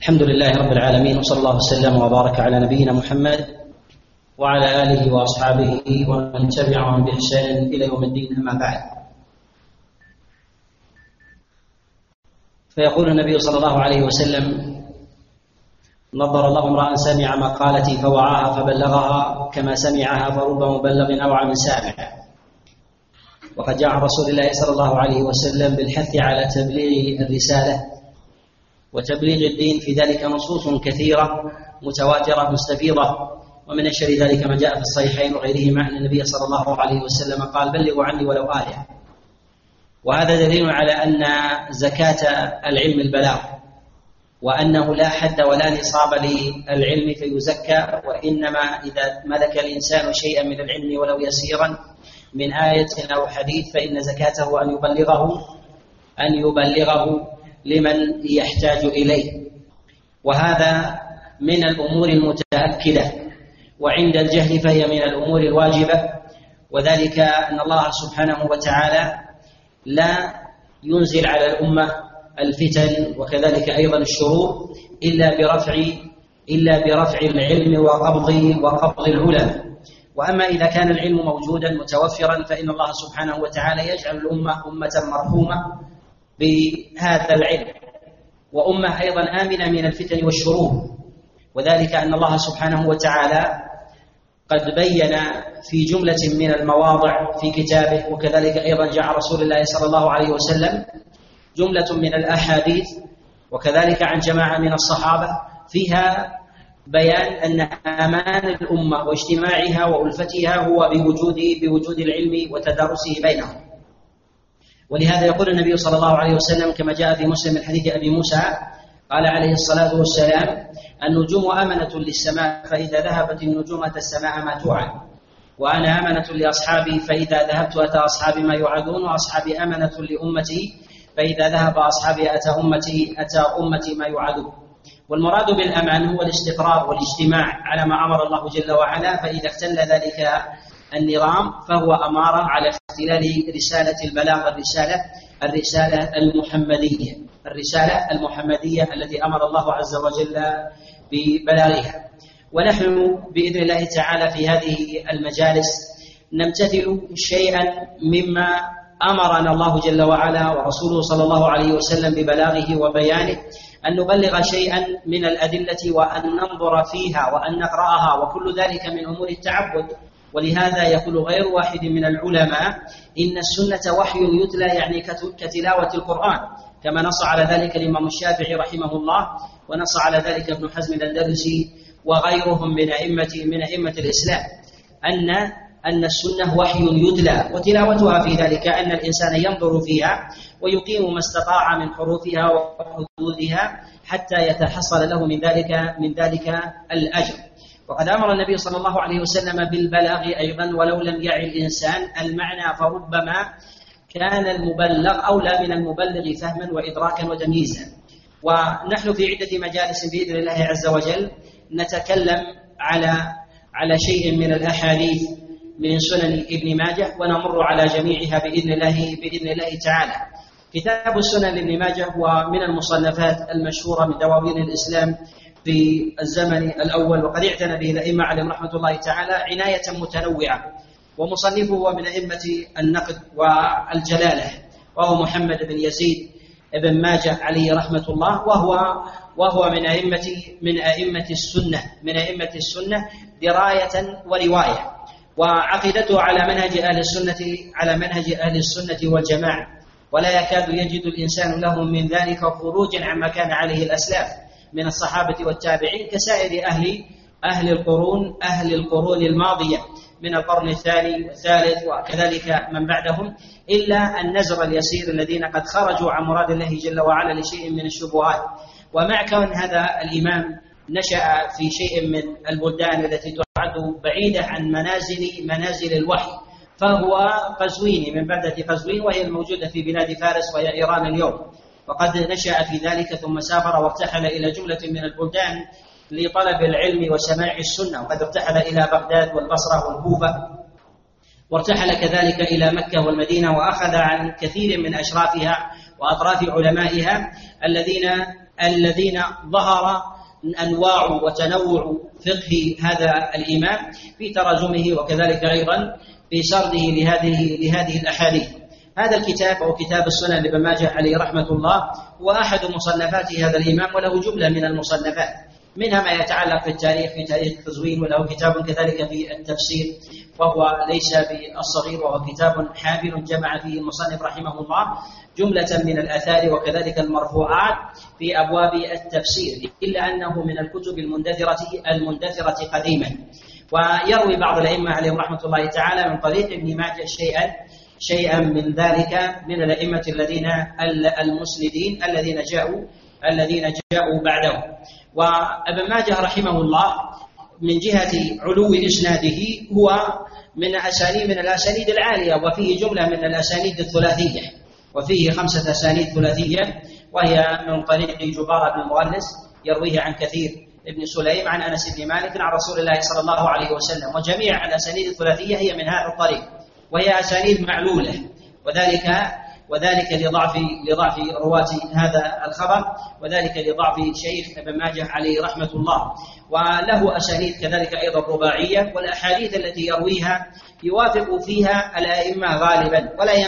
الحمد لله رب العالمين، وصلى الله وسلم وبارك على نبينا محمد وعلى آله وأصحابه ومن تبعهم بإحسان إلى يوم الدين. أما بعد، فيقول النبي صلى الله عليه وسلم: نظر الله امرأ سمع مقالتي فوعاها فبلغها كما سمعها فرب مبلغ أوعى من سامع. وقد جاء عن رسول الله صلى الله عليه وسلم بالحث على تبليغ الرسالة وتبليغ الدين، في ذلك نصوص كثيرة متواترة مستفيضة، ومن أشهر ذلك ما جاء في الصحيحين وغيرهما أن النبي صلى الله عليه وسلم قال: بلغوا عني ولو آية. وهذا دليل على أن زكاة العلم البلاغ، وأنه لا حد ولا نصاب للعلم فيزكى، وإنما إذا ملك الإنسان شيئا من العلم ولو يسيرا من آية أو حديث فإن زكاته أن يبلغه لمن يحتاج إليه. وهذا من الأمور المتأكدة، وعند الجهل فهي من الأمور الواجبة، وذلك أن الله سبحانه وتعالى لا ينزل على الأمة الفتن وكذلك أيضا الشرور إلا برفع العلم وقبض العلماء. وأما إذا كان العلم موجودا متوفرا فإن الله سبحانه وتعالى يجعل الأمة أمة مرحومة بهذا العلم، وأمة أيضا آمنة من الفتن والشرور، وذلك أن الله سبحانه وتعالى قد بين في جملة من المواضع في كتابه، وكذلك أيضا جاء رسول الله صلى الله عليه وسلم جملة من الأحاديث، وكذلك عن جماعة من الصحابة، فيها بيان أن أمان الأمة واجتماعها وألفتها هو بوجود العلم وتدارسه بينهم. ولهذا يقول النبي صلى الله عليه وسلم كما جاء في مسلم من حديث أبي موسى قال عليه الصلاة والسلام: النجوم أمنة للسماء، فإذا ذهبت النجوم أتى السماء ما توعد، وأنا أمنة لأصحابي، فإذا ذهبت أتى أصحابي ما يوعدون، وأصحابي أمنة لأمتي، فإذا ذهب أصحابي أتى أمتي ما يوعدون. والمراد بالأمان هو الاستقرار والاجتماع على ما أمر الله جل وعلا، فإذا اختل ذلك النظام فهو أمارة على اختلال رسالة البلاغ، الرسالة المحمدية التي أمر الله عز وجل ببلاغها. ونحن بإذن الله تعالى في هذه المجالس نمتثل شيئا مما أمرنا الله جل وعلا ورسوله صلى الله عليه وسلم ببلاغه وبيانه، أن نبلغ شيئا من الأدلة وأن ننظر فيها وأن نقرأها، وكل ذلك من أمور التعبد. ولهذا يقول غير واحد من العلماء: إن السنة وحي يتلى، يعني كتلاوة القرآن، كما نص على ذلك الإمام الشافعي رحمه الله، ونص على ذلك ابن حزم الأندلسي وغيرهم من أئمة الإسلام، أن السنة وحي يتلى، وتلاوتها في ذلك أن الإنسان ينظر فيها ويقيم ما استطاع من حروفها وحدودها حتى يتحصل له من ذلك الأجر. وقد أمر النبي صلى الله عليه وسلم بالبلاغ أيضا ولو لم يعي الإنسان المعنى، فربما كان المبلغ أولى من المبلغ فهما وإدراكا وتمييزا. ونحن في عدة مجالس بإذن الله عز وجل نتكلم على شيء من الأحاديث من سنن ابن ماجه، ونمر على جميعها بإذن الله تعالى. كتاب السنن لابن ماجه هو من المصنفات المشهورة من دواوين الإسلام في الزمن الأول، وقد اعتنى به الأئمة عليهم رحمة الله تعالى عناية متنوعة. ومصنفه هو من أئمة النقد والجلالة، وهو محمد بن يزيد بن ماجه عليه رحمة الله، وهو من أئمة السنة دراية ورواية، وعقيدته على منهج أهل السنة والجماعة، ولا يكاد يجد الإنسان له من ذلك خروجا عما كان عليه الأسلاف من الصحابة والتابعين، كسائر أهل القرون الماضية من القرن الثاني والثالث وكذلك من بعدهم، إلا النزر اليسير الذين قد خرجوا عن مراد الله جل وعلا لشيء من الشبهات. ومع كون هذا الإمام نشأ في شيء من البلدان التي تعد بعيدة عن منازل الوحي، فهو قزويني من بلدة قزوين، وهي الموجودة في بلاد فارس وهي إيران اليوم. وقد نشأ في ذلك ثم سافر وارتحل إلى جملة من البلدان لطلب العلم وسماع السنة، وقد ارتحل إلى بغداد والبصرة والكوفة، وارتحل كذلك إلى مكة والمدينة، وأخذ عن كثير من أشرافها وأطراف علمائها الذين الذين ظهر أنواع وتنوع فقه هذا الإمام في تراجمه وكذلك أيضا في سرده لهذه الأحاديث. هذا الكتاب أو كتاب السنن لابن ماجه عليه رحمة الله هو أحد مصنفات هذا الإمام، وله جملة من المصنفات منها ما يتعلق بالتاريخ في تاريخ التزوين، وله كتاب كذلك في التفسير وهو ليس بالصغير، وهو كتاب حافل جمع فيه المصنف رحمه الله جملة من الآثار وكذلك المرفوعات في أبواب التفسير، إلا أنه من الكتب المندثرة قديما. ويروي بعض الأئمة عليهم رحمة الله تعالى من طريق ابن ماجه شيئا من ذلك من الأئمة الذين المسندين الذين جاءوا بعده. وابن ماجه رحمه الله من جهة علو إسناده هو من الأسانيد العالية، وفيه جملة من الأسانيد الثلاثية، وفيه 5 أسانيد ثلاثية، وهي من طريق جبارة بن المغلس يرويه عن كثير ابن سليم عن أنس بن مالك عن رسول الله صلى الله عليه وسلم. وجميع الأسانيد الثلاثية هي من هذا الطريق، وهي أسانيد معلولة، وذلك لضعف رواة هذا الخبر، وذلك لضعف شيخ ابن ماجه عليه رحمة الله. وله أسانيد كذلك أيضا رباعية، والأحاديث التي يرويها يوافق فيها الأئمة غالبا،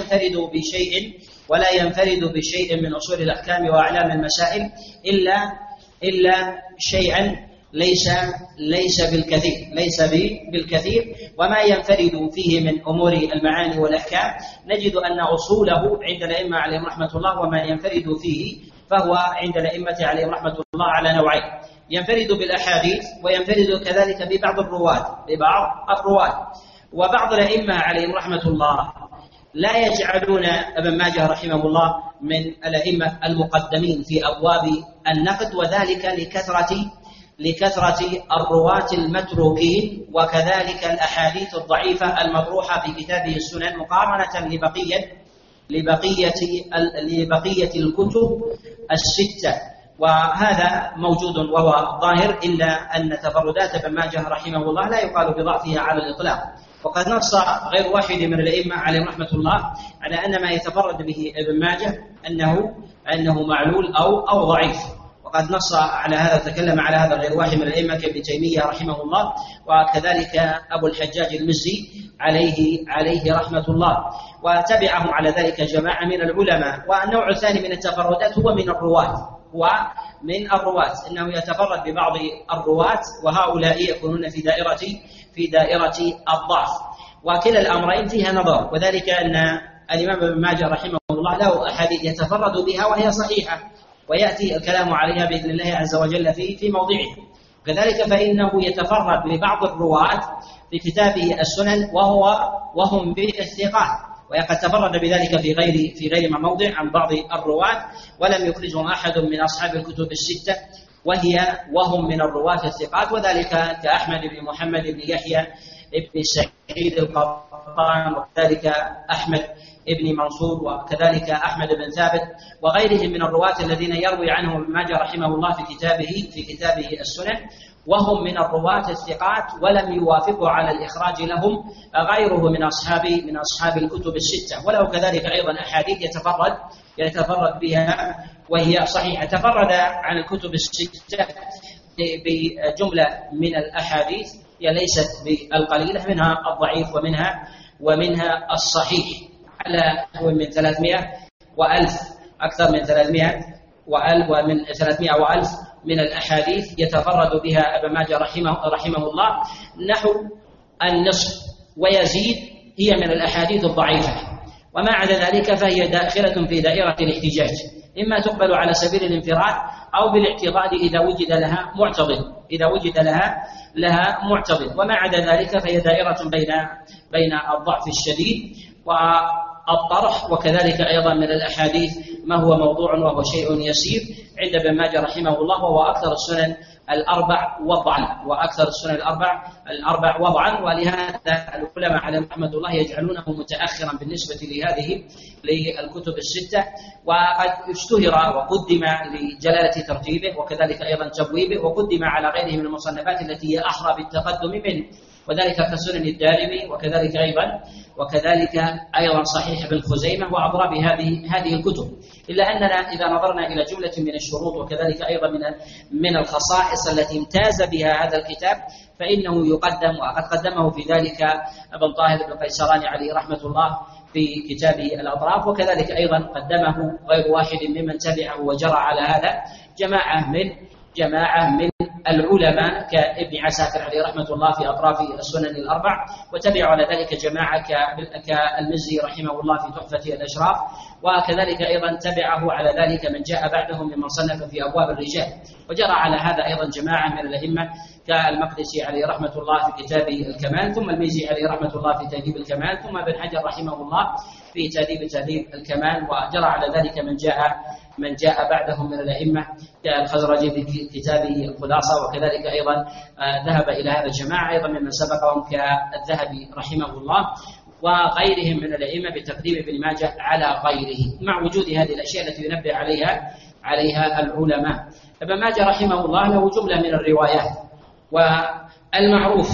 ولا ينفرد بشيء من أصول الأحكام وأعلام المسائل إلا شيئا ليس بالكثير. وما ينفرد فيه من أمور المعاني والأحكام نجد أن أصوله عند الأئمة عليهم رحمة الله، وما ينفرد فيه فهو عند الأئمة عليهم رحمة الله على نوعين: ينفرد بالأحاديث، وينفرد كذلك ببعض الرواة. وبعض الأئمة عليهم رحمة الله لا يجعلون ابن ماجه رحمه الله من الأئمة المقدمين في أبواب النقد، وذلك لكثرة الرواة المتروكين، وكذلك الأحاديث الضعيفة المطروحة في كتابه السنن مقارنة لبقية الكتب الستة. وهذا موجود وهو ظاهر، إلا أن تفردات ابن ماجه رحمه الله لا يقال بضعفها على الإطلاق. وقد نص غير واحد من الأئمة عليهم رحمة الله على أن ما يتفرد به ابن ماجه أنه معلول أو ضعيف، وقد نص على هذا، تكلم على هذا غير واحد من الأئمة كابن تيمية رحمه الله، وكذلك أبو الحجاج المزي عليه رحمة الله، وتبعهم على ذلك جماعة من العلماء. والنوع الثاني من التفردات هو من الرواة، إنه يتفرد ببعض الرواة، وهؤلاء يكونون في دائرة الضعف. وكلا الأمرين فيها نظر، وذلك أن الإمام ابن ماجه رحمه الله له أحاديث يتفرد بها وهي صحيحة، ويأتي الكلام عليها بإذن الله عز وجل في موضعها. كذلك فإنه يتفرد ببعض الرواة في كتابه السنن وهم بالثقات، وقد تفرد بذلك في غير موضع عن بعض الرواة، ولم يخرجهم أحد من أصحاب الكتب الستة وهم من الرواة الثقات، وذلك كأحمد بن محمد بن يحيى بن سعيد القطان، وكذلك أحمد ابن منصور، وكذلك أحمد بن ثابت، وغيرهم من الرواة الذين يروي عنهم ابن ماجه رحمه الله في كتابه السنن، وهم من الرواة الثقات، ولم يوافقوا على الإخراج لهم غيره من أصحاب الكتب الستة. وله كذلك أيضا أحاديث يتفرد بها وهي صحيحة. تفرد عن الكتب الستة بجملة من الأحاديث هي ليست بالقليلة، منها الضعيف ومنها الصحيح، على من 300 وألف، أكثر من 300 ومن 300 وألف من الأحاديث يتفرد بها ابن ماجه رحمه الله، نحو النصف ويزيد هي من الأحاديث الضعيفة، وما عدا ذلك فهي داخلة في دائرة الاحتجاج، إما تقبل على سبيل الانفراد أو بالاعتضاد إذا وجد لها معتضد، وما عدا ذلك فهي دائرة بين الضعف الشديد والطرح. وكذلك أيضا من الأحاديث ما هو موضوع وهو شيء يسير عند ابن ماجه رحمه الله، وهو أكثر السنن الأربع وضعا، ولهذا العلماء عليهم رحمة الله يجعلونه متأخرا بالنسبة للكتب الستة، وقد اشتهر وقدم لجلالة ترتيبه وكذلك أيضا تبويبه، وقدم على غيره من المصنفات التي هي أحرى بالتقدم وذلك كسنن الدارمي وكذلك أيضا صحيح ابن خزيمة وأضراب هذه الكتب. إلا أننا إذا نظرنا إلى جملة من الشروط وكذلك أيضا من الخصائص التي امتاز بها هذا الكتاب فإنه يقدم، وقد قدمه في ذلك ابن طاهر بن قيسراني عليه رحمة الله في كتابه الأطراف، وكذلك أيضا قدمه غير واحد ممن تبعه وجرى على هذا جماعة من العلماء كابن عساكر عليه رحمة الله في أطراف السنن الأربع، وتبعوا على ذلك جماعة كالمزي رحمه الله في تحفة الأشراف، وكذلك أيضا تبعه على ذلك من جاء بعدهم ممن صنف في أبواب الرجال، وجرى على هذا أيضا جماعة من الأئمة كالمقدسي عليه رحمة الله في كتابه الكمال، ثم الميزي عليه رحمة الله في تهذيب الكمال، ثم ابن حجر رحمه الله في تهذيب الكمال، وجرى على ذلك من جاء بعدهم من الأئمة كالخزرجي في كتابه الخلاصة، وكذلك أيضا ذهب إلى هذا الجماعة أيضا ممن سبقهم كالذهبي رحمه الله وغيرهم من الأئمة بتقديم ابن ماجه على غيره، مع وجود هذه الأشياء التي ينبه عليها العلماء. ابن ماجه رحمه الله له جملة من الروايات، والمعروف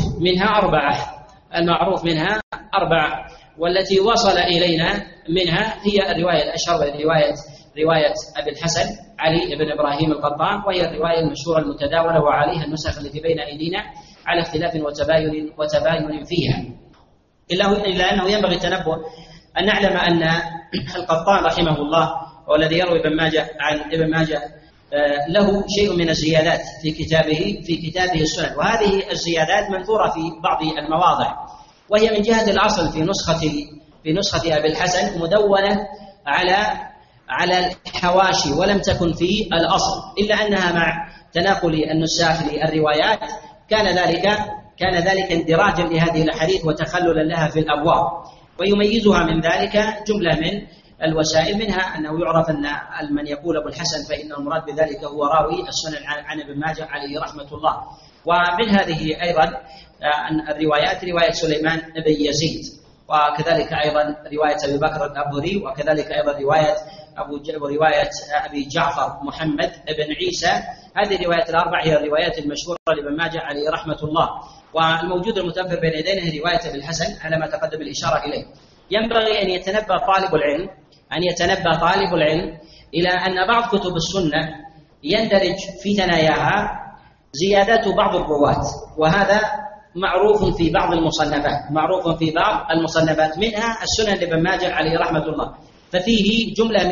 منها أربعة، والتي وصل إلينا منها هي الرواية الأشهر، رواية أبي الحسن علي بن إبراهيم القطان، وهي الرواية المشهورة المتداولة وعليها النسخ التي بين أيدينا على اختلاف وتباين فيها، إلا أنه ينبغي التنبه أن نعلم أن القطان رحمه الله والذي يروي عن ابن ماجه له شيء من الزيادات في كتابه السنن، وهذه الزيادات منثورة في بعض المواضع، وهي من جهة الأصل في نسخة أبي الحسن مدونة على الحواشي ولم تكن في الأصل، إلا أنها مع تناقل النساخ للروايات كان ذلك اندراجا لهذه الأحاديث وتخللا لها في الأبواب، ويميزها من ذلك جملة من الوسائل، منها أنه يعرف أن من يقول أبو الحسن فإن المراد بذلك هو راوي السنن عن ابن ماجه عليه رحمة الله. ومن هذه أيضا الروايات رواية سليمان بن يزيد، وكذلك أيضا رواية أبي بكر الأبوري، وكذلك أيضا رواية أبي جعفر محمد بن عيسى. هذه الروايات الأربع هي الروايات المشهورة لابن ماجه عليه رحمة الله، والموجود المتوفر بين يدينا هي رواية أبي الحسن على ما تقدم الإشارة إليه. ينبغي أن يتنبه طالب العلم إلى أن بعض كتب السنة يندرج في ثناياها زيادات بعض الرواة، وهذا معروف في بعض المصنفات منها السنن لابن ماجه عليه رحمة الله، ففيه جملة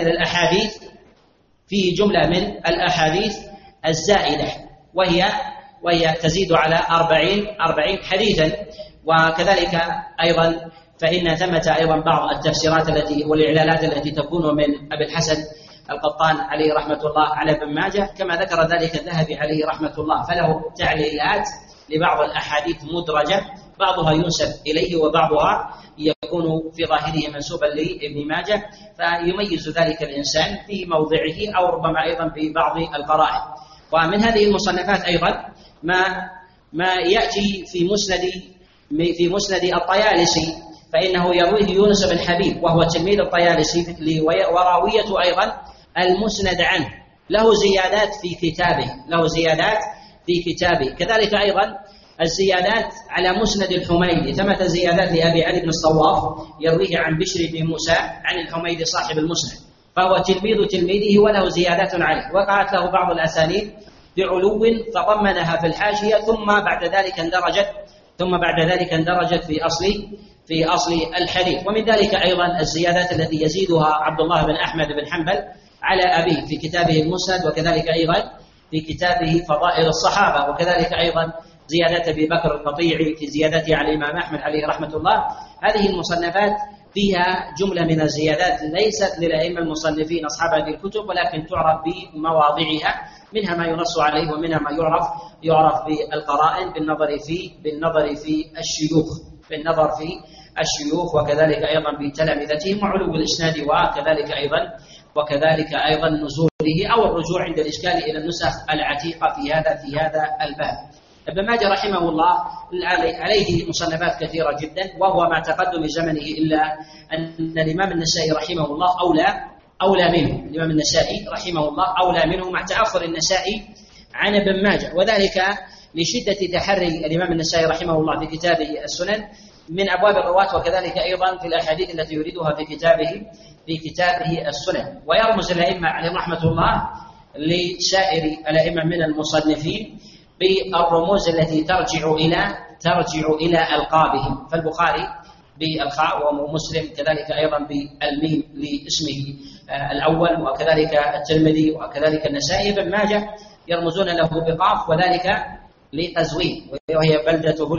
من الأحاديث الزائدة، وهي تزيد على 40 حديثا. وكذلك أيضا فإن ثمة أيضا بعض التفسيرات والإعلالات التي تكون من أبي الحسن القطان عليه رحمة الله على ابن ماجه، كما ذكر ذلك الذهبي عليه رحمة الله، فله تعليلات لبعض الأحاديث مدرجة، بعضها ينسب إليه وبعضها يكون في ظاهره منسوبا لابن ماجه، فيميز ذلك الإنسان في موضعه أو ربما أيضا في بعض القرائن. ومن هذه المصنفات أيضا ما يأتي في مسند الطيالسي، فإنه يرويه يونس بن حبيب وهو تلميذ الطيالسي، وراوية أيضا المسند عنه، له زيادات في كتابه. كذلك أيضا الزيادات على مسند الحميدي، ثمة زيادات لأبي علي بن الصواف يرويه عن بشر بن موسى عن الحميدي صاحب المسند، فهو تلميذه وله زيادات عليه، وقعت له بعض الأسانيد بعلو فضمنها في الحاشية، ثم بعد ذلك اندرجت في أصل الحديث. ومن ذلك أيضا الزيادات التي يزيدها عبد الله بن أحمد بن حنبل على أبيه في كتابه المسند، وكذلك أيضا في كتابه فضائل الصحابة، وكذلك أيضا زيادات أبي بكر القطيعي في زيادته على الإمام أحمد عليه رحمة الله. هذه المصنفات فيها جملة من الزيادات ليست للأئمة المصنفين أصحاب هذه الكتب، ولكن تعرف بمواضعها، منها ما ينص عليه ومنها ما يعرف بالقرائن بالنظر في الشيوخ وكذلك أيضا بتلامذتهم وعلو الإسناد، وكذلك أيضا نزوله أو الرجوع عند الإشكال إلى النسخ العتيقة في هذا الباب. ابن ماجه رحمه الله عليه مصنفات كثيرة جدا، وهو مع تقدم زمنه، إلا أن الإمام النسائي رحمه الله أولى منه. الإمام النسائي رحمه الله أولى منه مع تأخر النسائي عن ابن ماجه، وذلك لشدة تحري الإمام النسائي رحمه الله في كتابه السنن من أبواب الرواة، وكذلك أيضا في الأحاديث التي يريدها في كتابه السنن. ويرمز الأئمة عليهم رحمة الله لسائر الأئمة من المصنفين بالرموز التي ترجع إلى ألقابهم، فالبخاري بالخاء، ومسلم كذلك أيضا بالميم لاسمه الأول، وكذلك الترمذي، وكذلك النسائي. بن ماجه يرمزون له بقاف، وذلك لقزوين، وهي بلدته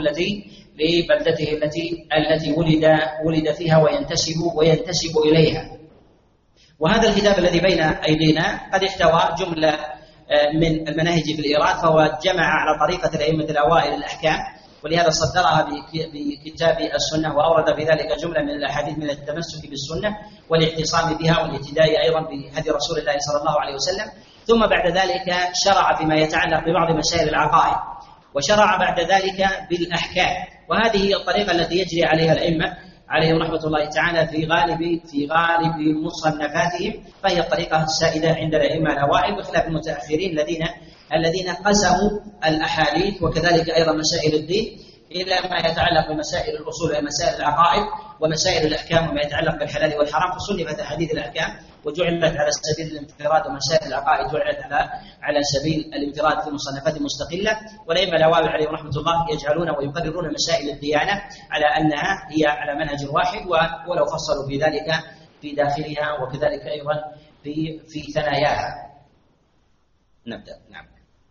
التي ولد فيها وينتسب إليها. وهذا الكتاب الذي بين أيدينا قد احتوى جملة من المناهج في الإيراد، فهو جمع على طريقة الأئمة الأوائل الأحكام، ولهذا صدرها بكتاب السنة، وأورد في ذلك جملة من الأحاديث من التمسك بالسنة والاعتصام بها والاهتداء أيضا بهدي رسول الله صلى الله عليه وسلم. ثم بعد ذلك شرع فيما يتعلق ببعض مسائل العقائد، وشرع بعد ذلك بالأحكام. وهذه هي الطريقة التي يجري عليها الأئمة عليهم رحمة الله تعالى في غالب مصنفاتهم، فهي الطريقة السائدة عند الأئمة الأوائل، بخلاف المتأخرين الذين قسموا الأحاديث وكذلك أيضا مسائل الدين إلى ما يتعلق بمسائل الأصول ومسائل العقائد ومسائل الأحكام وما يتعلق بالحلال والحرام، فصنفت أحاديث الأحكام وجعلت على سبيل الانفراد، ومسائل العقائد جعلت على سبيل الانفراد في مصنفات مستقلة. والأئمة الأوائل عليهم رحمة الله يجعلون ويقررون مسائل الديانة على أنها هي على منهج واحد، ولو فصلوا في ذلك في داخلها وكذلك أيضا في ثناياها. نبدأ. نعم.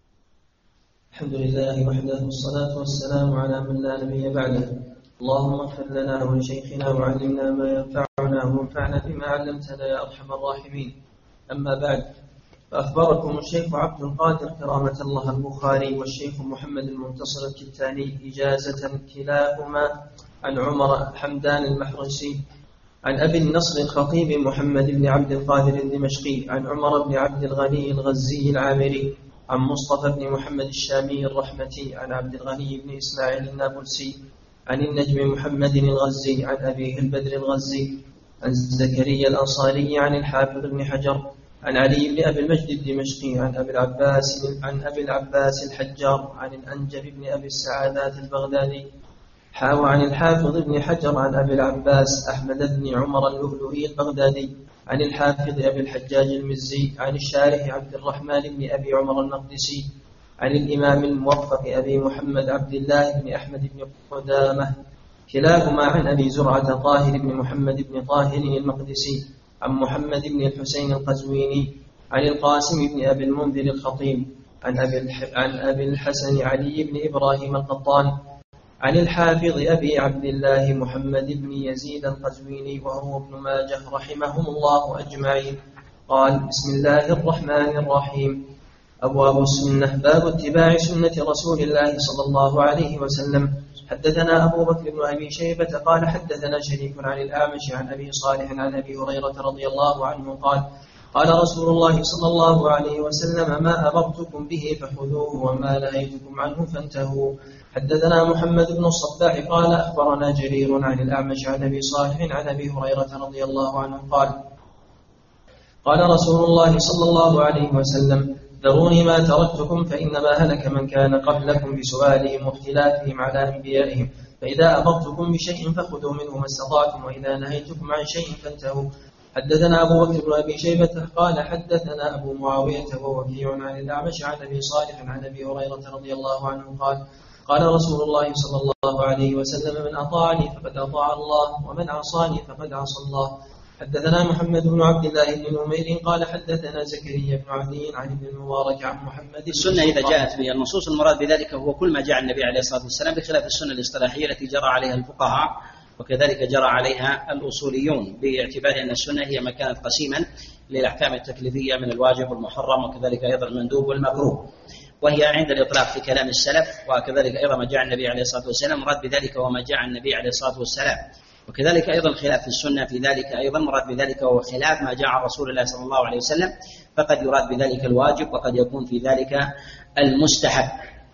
الحمد لله وحده، والصلاة والسلام على من لا نبي بعده. اللهم اغفر لنا ولشيخنا وعلمنا ما ينفعنا وانفعنا بما علمتنا يا أرحم الراحمين. أما بعد، فأخبركم الشيخ عبد القادر كرامة الله البخاري والشيخ محمد المنتصر الكتاني إجازة كلاهما عن عمر حمدان المحرسي عن أبي النصر الخطيب محمد بن عبد القادر الدمشقي عن عمر بن عبد الغني الغزي العامري عن مصطفى بن محمد الشامي الرحمتي عن عبد الغني بن إسماعيل النابلسي عن النجم محمد الغزي عن أبيه البدر الغزي عن زكريا الأنصاري عن الحافظ بن حجر عن علي بن أبي المجد الدمشقي عن أبي العباس الحجار عن الأنجب بن أبي السعادات البغدادي عن الحافظ بن حجر عن أبي العباس أحمد بن عمر اللؤلؤي البغدادي عن الحافظ أبي الحجاج المزي عن الشارح عبد الرحمن بن أبي عمر المقدسي عن الإمام الموفق أبي محمد عبد الله بن أحمد بن قدامة كلاهما عن أبي زرعة طاهر بن محمد بن طاهر المقدسي عن محمد بن الحسين القزويني عن القاسم بن أبي المنذر الخطيب عن أبي الحسن علي بن إبراهيم القطان عن الحافظ أبي عبد الله محمد بن يزيد القزويني وهو ابن ماجه رحمهم الله أجمعين. قال: بسم الله الرحمن الرحيم. أبواب السنة. باب اتباع سنة رسول الله صلى الله عليه وسلم. حدثنا أبو بكر بن أبي شيبة قال حدثنا شريك عن الأعمش عن أبي صالح عن أبي هريرة رضي الله عنه قال: قال رسول الله صلى الله عليه وسلم: ما أمرتكم به فخذوه وما نهيتكم عنه فانتهوا. حدثنا محمد بن الصباح قال أخبرنا جرير عن الأعمش عن أبي صالح عن أبي هريرة رضي الله عنه قال: قال رسول الله صلى الله عليه وسلم: ذروني ما تركتكم فإنما هلك من كان قبلكم بسؤالهم واختلافهم على أنبيائهم، فإذا أمرتكم بشيء فخذوا منه ما استطعتم، وإذا نهيتكم عن شيء فانتهوا. حدثنا أبو بكر بن أبي شيبة قال حدثنا أبو معاوية ووكيع عن الأعمش عن أبي صالح عن أبي هريرة رضي الله عنه قال: قال رسول الله صلى الله عليه وسلم: من أطاعني فقد أطاع الله، ومن عصاني فقد عصى الله. حدثنا محمد بن عبد الله بن نمير قال حدثنا زكريا بن عدي عن ابن المبارك عن محمد. السنة إذا جاءت به النصوص المراد بذلك هو كل ما جاء النبي عليه الصلاة والسلام، بخلاف السنة الاصطلاحية التي جرى عليها الفقهاء وكذلك جرى عليها الأصوليون، باعتبار أن السنة هي ما كانت قسيما للأحكام التكليفية من الواجب والمحرم وكذلك أيضا المندوب والمكروه، وهي عند الإطلاق في كلام السلف، وكذلك أيضا ما جاء النبي عليه الصلاة والسلام مراد بذلك وما جاء النبي عليه الصلاة والسلام، وكذلك أيضا خلاف في السنة في ذلك أيضا مراد بذلك وهو خلاف ما جاء عن رسول الله صلى الله عليه وسلم، فقد يراد بذلك الواجب وقد يكون في ذلك المستحب.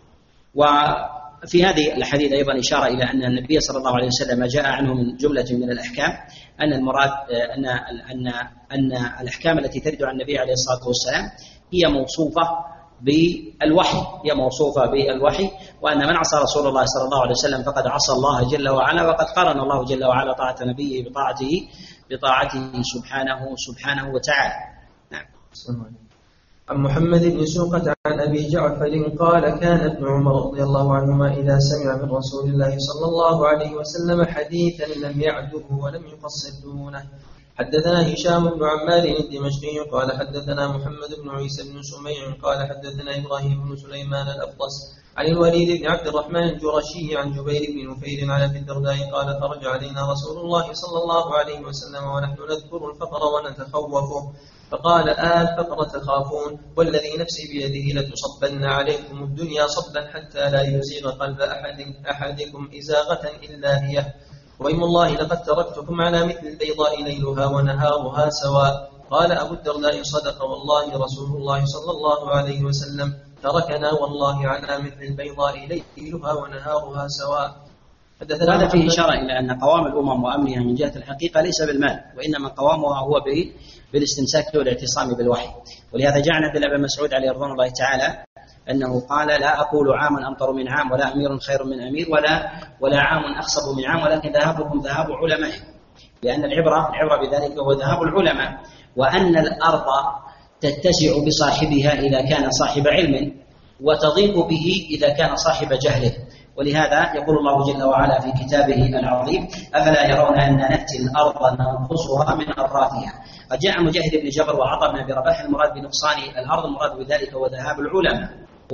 وفي هذه الحديث أيضا إشارة إلى أن النبي صلى الله عليه وسلم جاء عنه من جملة من الأحكام أن المراد أن الأحكام التي ترد عن النبي عليه الصلاة والسلام هي موصوفة بالوحي، هي موصوفة بالوحي، وأن من عصى رسول الله صلى الله عليه وسلم فقد عصى الله جل وعلا، وقد قارن الله جل وعلا طاعة نبيه بطاعته سبحانه وتعالى. نعم. عن محمد بن سوقة عن أبي جعفر قال كان ابن عمر رضي الله عنهما إذا سمع من رسول الله صلى الله عليه وسلم حديثا لم يعده ولم يقصر دونه. حدثنا هشام بن عمار الدمشقي قال حدثنا محمد بن عيسى بن سميع قال حدثنا إبراهيم بن سليمان الأبطس عن الوليد بن عبد الرحمن الجرشي عن جبير بن نفير عن أبي الدرداء قال خرج علينا رسول الله صلى الله عليه وسلم ونحن نذكر الفقر ونتخوفه فقال الفقر تخافون والذي نفسي بيده لتصبن عليكم الدنيا صبا حتى لا يزيغ قلب أحدكم إزاغة إلا هي، وإيم الله لقد تركتكم على مثل البيضاء ليلها ونهارها سواء. قال أبو الدرداء صدق والله رسول الله صلى الله عليه وسلم تركنا والله على مثل البيضاء ليلها ونهارها سواء. هذا فيه إشارة إلى أن قوام الأمم وأمنها من جهة الحقيقة ليس بالمال، وإنما قوامها هو بالاستمساك والاعتصام بالوحي. ولهذا جعلنا عبد الله بن مسعود عليه رضوان الله تعالى أنه قال لا أقول عام أمطر من عام ولا أمير خير من أمير ولا عام أخصب من عام، ولكن ذهابكم ذهاب علمائكم، لأن العبرة بذلك هو ذهاب العلماء، وأن الأرض تتسع بصاحبها إذا كان صاحب علم وتضيق به إذا كان صاحب جهل. ولهذا يقول الله جل وعلا في كتابه العظيم أفلا يرون أن نأتي الأرض ننقصها من أطرافها. قد جاء مجاهد بن جبر وعطاء بن أبي رباح المراد بنقصان الأرض المراد بذلك هو ذهاب العلماء،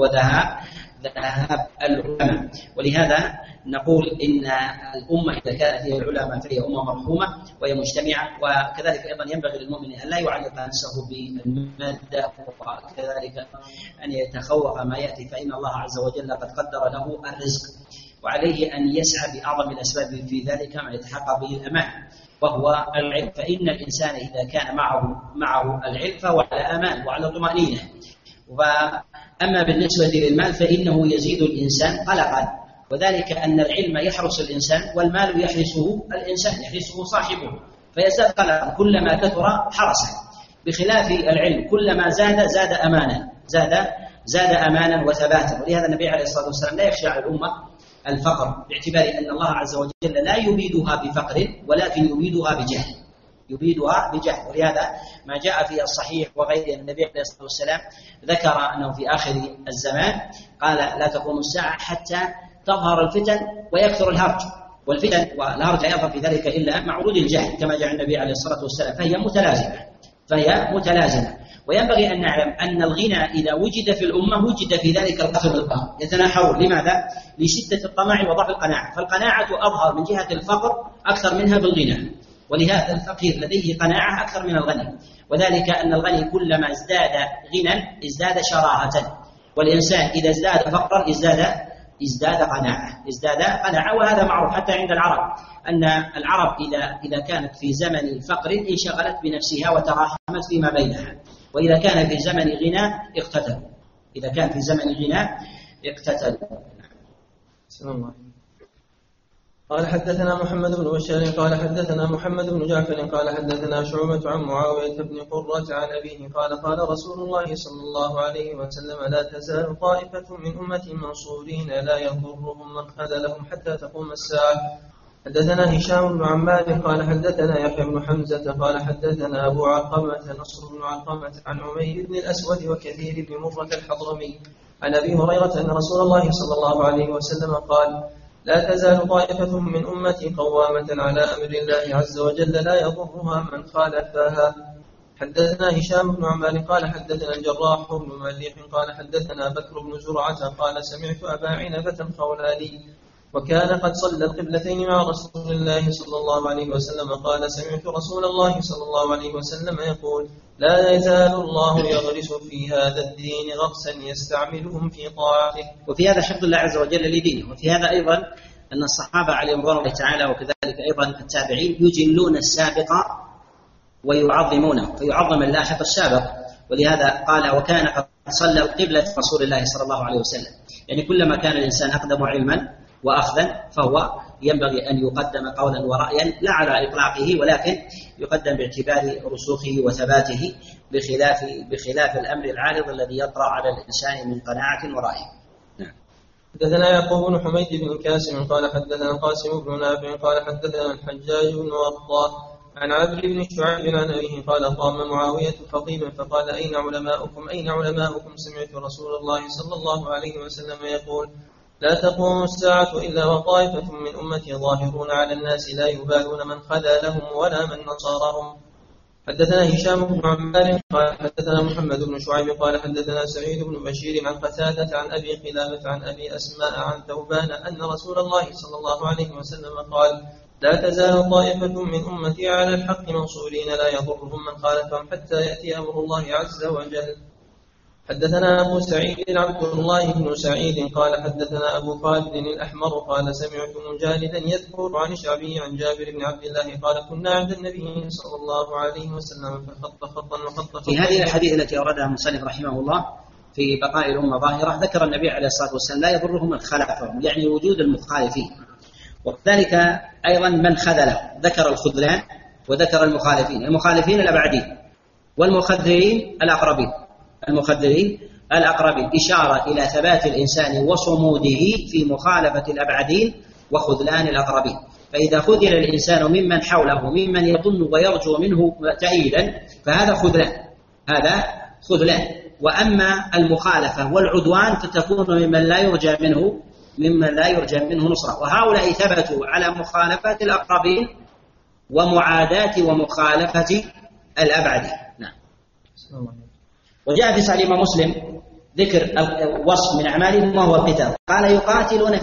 ولهذا نقول إن الأمة إذا كانت هي العلماء فهي أمة مرحومة وهي مجتمعة. وكذلك أيضا ينبغي للمؤمن أن لا يعلق نفسه بالمادة، وكذلك أن يتخوف ما يأتي، فإن الله عز وجل قد قدر له الرزق، وعليه أن يسعى بأعظم الأسباب في ذلك ما يتحقق به الأمان وهو العلم. فإن الإنسان إذا كان معه العلم فهو على أمان وعلى طمأنينة. أما بالنسبة للمال فإنه يزيد الإنسان قلقا، وذلك أن العلم يحرس الإنسان والمال يحرسه الإنسان، يحرسه صاحبه، فيزداد قلقا كلما كثر حرسا، بخلاف العلم كلما زاد أمانا زاد أمانا وثباتا. ولهذا النبي عليه الصلاة والسلام لا يخشى على الأمة الفقر، باعتبار أن الله عز وجل لا يبيدها بفقر ولكن يبيدها بجهل. ولهذا ما جاء في الصحيح وغيره النبي عليه الصلاة والسلام ذكر أنه في آخر الزمان قال لا تقوم الساعة حتى تظهر الفتن ويكثر الهرج، والفتن والهرج لا يظهر في ذلك إلا مع وجود الجهل كما جاء النبي عليه الصلاة والسلام، فهي متلازمة. وينبغي أن نعلم أن الغنى إذا وجد في الأمة وجد في ذلك القسم القهر، يتناحرون. لماذا؟ لشدة الطمع وضعف القناعة، فالقناعة أظهر من جهة الفقر أكثر منها بالغنى، ولهذا الفقير لديه قناعة أكثر من الغني، وذلك أن الغني كلما ازداد غنى ازداد شراهة، والإنسان إذا ازداد فقرا ازداد قناعة. وهذا معروف حتى عند العرب، أن العرب إذا كانت في زمن فقر انشغلت بنفسها وتراحمت فيما بينها، وإذا كان في زمن غنى اقتتلوا. قال حدثنا محمد بن بشار قال حدثنا محمد بن جعفر قال حدثنا شعبة عن معاوية بن قرة عن أبيه قال رسول الله صلى الله عليه وسلم لا تزال طائفة من أمتي منصورين لا يضرهم من خذلهم حتى تقوم الساعة. حدثنا هشام بن عمار قال حدثنا يحيى بن حمزة قال حدثنا أبو علقمة نصر بن علقمة عن عمير بن الأسود وكثير بن مرة الحضرمي عن أبي هريرة أن رسول الله صلى الله عليه وسلم قال لا تزال طائفة من أمتي قوامة على أمر الله عز وجل لا يضرها من خالفها. حدثنا هشام بن عمار قال حدثنا الجراح بن مليح قال حدثنا بكر بن زرعة قال سمعت أبا عنبة الخولاني وكان قد صلى القبلتين مع رسول الله صلى الله عليه وسلم قال سمعت رسول الله صلى الله عليه وسلم يقول لا يزال الله يغرس في هذا الدين غرسا يستعملهم في طاعته. وفي هذا حفظ الله عز وجل لدينه. وفي هذا أيضا أن الصحابة عليهم رضوان الله تعالى وكذلك أيضا التابعين يجلون السابق ويعظمونه، فيعظم اللاحق السابق. ولهذا قال وكان قد صلى القبلة رسول الله صلى الله عليه وسلم، يعني كلما كان الإنسان أقدم علما وأخذا ينبغي أن يقدم قولا ورأيا لا على إطلاقه، ولكن يقدم باعتبار رسوخه وثباته بخلاف الأمر العارض الذي يطرأ على الإنسان من قناعة ورأي. حدثنا يعقوب بن حميد بن كاسم قال حدثنا قاسم بن نافع قال حدثنا الحجاج بن وطاه عن عبد بن شعيب عن أبيه قال قام معاوية خطيبا فقال أين علماؤكم سمعت رسول الله صلى الله عليه وسلم يقول لا تقوم الساعة إلا وطائفة من أمتي ظاهرون على الناس لا يبالون من خذلهم ولا من نصارهم. حدثنا هشام بن عمار قال حدثنا محمد بن شعيب قال حدثنا سعيد بن بشير عن قتادة عن أبي قلابة عن أبي أسماء عن ثوبان أن رسول الله صلى الله عليه وسلم قال لا تزال طائفة من أمتي على الحق منصورين لا يضرهم من خالفهم حتى يأتي أمر الله عز وجل. حدثنا أبو سعيد عبد الله بن سعيد قال حدثنا أبو خالد الأحمر قال سمعت مجالدا يذكر عن شعبي عن جابر بن عبد الله قال كنا عند النبي صلى الله عليه وسلم فخط خطا وخط. في هذه الحديث التي أوردها المصنف رحمه الله في بقاء الأمة ظاهرة ذكر النبي عليه الصلاة والسلام لا يضرهم من خالفهم، يعني وجود المخالفين، وكذلك أيضا من خذله، ذكر الخذلان وذكر المخالفين الأبعدين والمخذلين الأقربين، إشارة إلى ثبات الإنسان وصموده في مخالفة الأبعدين وخذلان الأقربين. فإذا خذل الإنسان ممن حوله ممن يظن ويرجو منه تأييدا فهذا خذلان. وأما المخالفة والعدوان فتكون ممن لا يرجى منه نصرة، وهؤلاء ثبتوا على مخالفة الأقربين ومعاداة ومخالفة الأبعدين. نعم. وجاء في صحيح مسلم ذكر وصف من أعمالهم وهو القتال، قال يقاتلون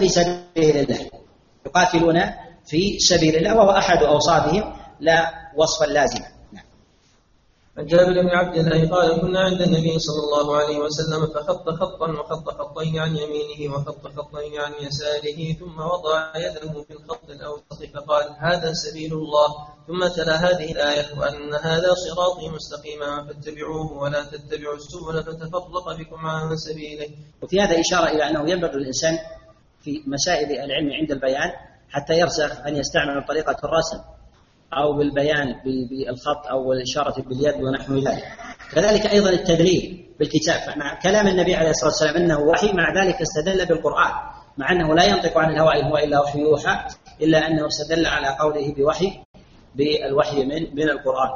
في سبيل الله وهو أحد أوصافهم لا وصفا لازما. عن جابر بن عبد الله قال كنا عند النبي صلى الله عليه وسلم فخط خطا وخط خطين عن يمينه وخط خطين عن يساره ثم وضع يده في الخط الأوسط فقال هذا سبيل الله، ثم تلا هذه الآية وأن هذا صراطي مستقيما فاتبعوه ولا تتبعوا السبل فتفرق بكم عن سبيله. وفي هذا إشارة إلى أنه ينبغي الإنسان في مسائل العلم عند البيان حتى يرسخ أن يستعمل طريقة الرسم أو بالبيان بالخط أو الإشارة باليد ونحو ذلك. كذلك أيضا التدليل بالكتاب، مع كلام النبي عليه الصلاة والسلام أنه وحي مع ذلك استدل بالقرآن، مع أنه لا ينطق عن الهوى إن هو إلا وحي يوحى، إلا أنه استدل على قوله بالوحي من القرآن.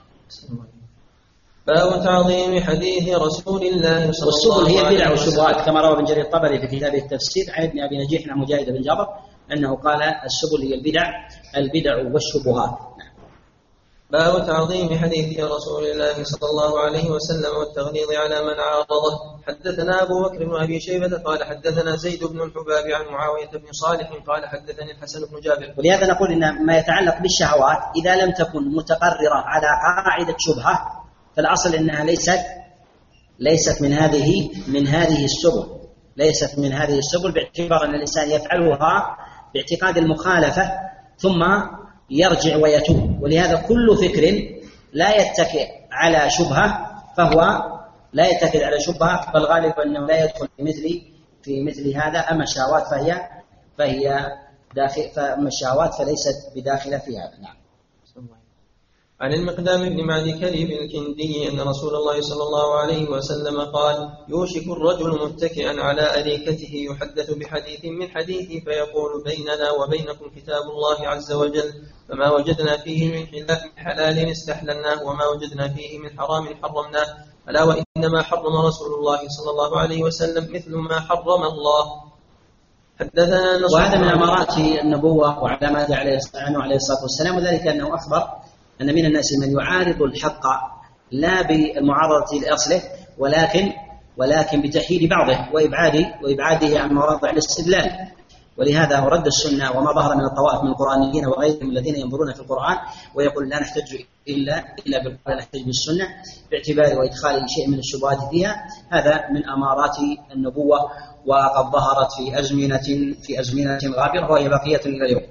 باب تعظيم حديث رسول الله صلى الله عليه وسلم. والسبل هي بدع والشبهات كما روى ابن جرير الطبري في كتابه التفسير عن ابن أبي نجيح عن مجاهد بن جابر أنه قال السبل هي البدع والشبهات. باب تعظيم حديث رسول الله صلى الله عليه وسلم والتغليظ على من عارضه. حدثنا أبو بكر بن أبي شيبة قال حدثنا زيد بن الحباب عن معاوية بن صالح قال حدثني الحسن بن جابر. ولهذا نقول إن ما يتعلق بالشهوات إذا لم تكن متقررة على قاعدة شبهة فالأصل إنها ليست من هذه السبل، باعتبار أن الإنسان يفعلها باعتقاد المخالفة ثم يرجع ويتوب. ولهذا كل فكر لا يتكئ على شبهة فالغالب أنه لا يدخل في مثل هذا. أما الشهوات فهي داخل، فأما الشهوات فليست بداخلة في هذا. نعم. عن المقدام بن معدي كريب الكندي أن رسول الله صلى الله عليه وسلم قال يوشك الرجل متكئا على أريكته يحدث بحديث من حديثي فيقول بيننا وبينكم كتاب الله عز وجل فما وجدنا فيه من حلال استحللناه وما وجدنا فيه من حرام حرمناه ألا وإنما حرم رسول الله صلى الله عليه وسلم مثل ما حرم الله. وهذا من أمارات النبوة وعلامات عليه الصلاة والسلام، وذلك أنه أخبر أن من الناس من يعارض الحق لا بالمعارضة لأصله ولكن بتحييد بعضه وإبعاده عن مواضع الاستدلال. ولهذا رد السنة وما ظهر من الطوائف من القرآنيين وغيرهم الذين ينظرون في القرآن ويقول لا نحتج إلا بالقرآن، نحتج بالسنة باعتبار وإدخال شيء من الشبهات فيها. هذا من أمارات النبوة وقد ظهرت في أزمنة غابرة وهي بقية إلى اليوم.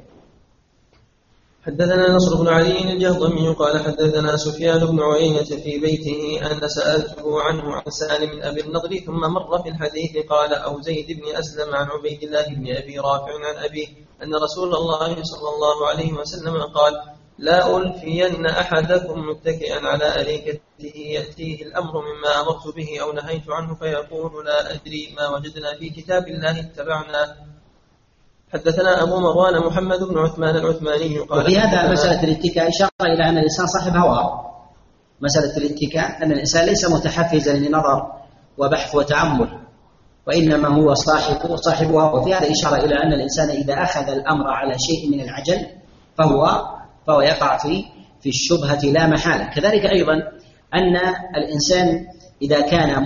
حدثنا نصر بن علي الجهضمي قال حدثنا سفيان بن عيينة في بيته أن سألته عنه عن سالم أبي النضر ثم مر في الحديث قال أو زيد بن أسلم عن عبيد الله بن أبي رافع عن أبيه أن رسول الله صلى الله عليه وسلم قال: لا ألفين أحدكم متكئا على أريكته يأتيه الأمر مما أمرت به أو نهيت عنه فيقول: لا أدري، ما وجدنا في كتاب الله اتبعنا. حدثنا أبو مروان محمد بن عثمان العثماني قال: وفي هذا مسألة الاتكاء إشارة إلى أن الإنسان صاحب هوى. مسألة الاتكاء أن الإنسان ليس متحفزا لنظر وبحث وتأمل، وإنما هو صاحب هوى. وفي هذا إشارة إلى أن الإنسان إذا أخذ الأمر على شيء من العجل فهو يقع في الشبهة لا محالة. كذلك أيضا أن الإنسان إذا كان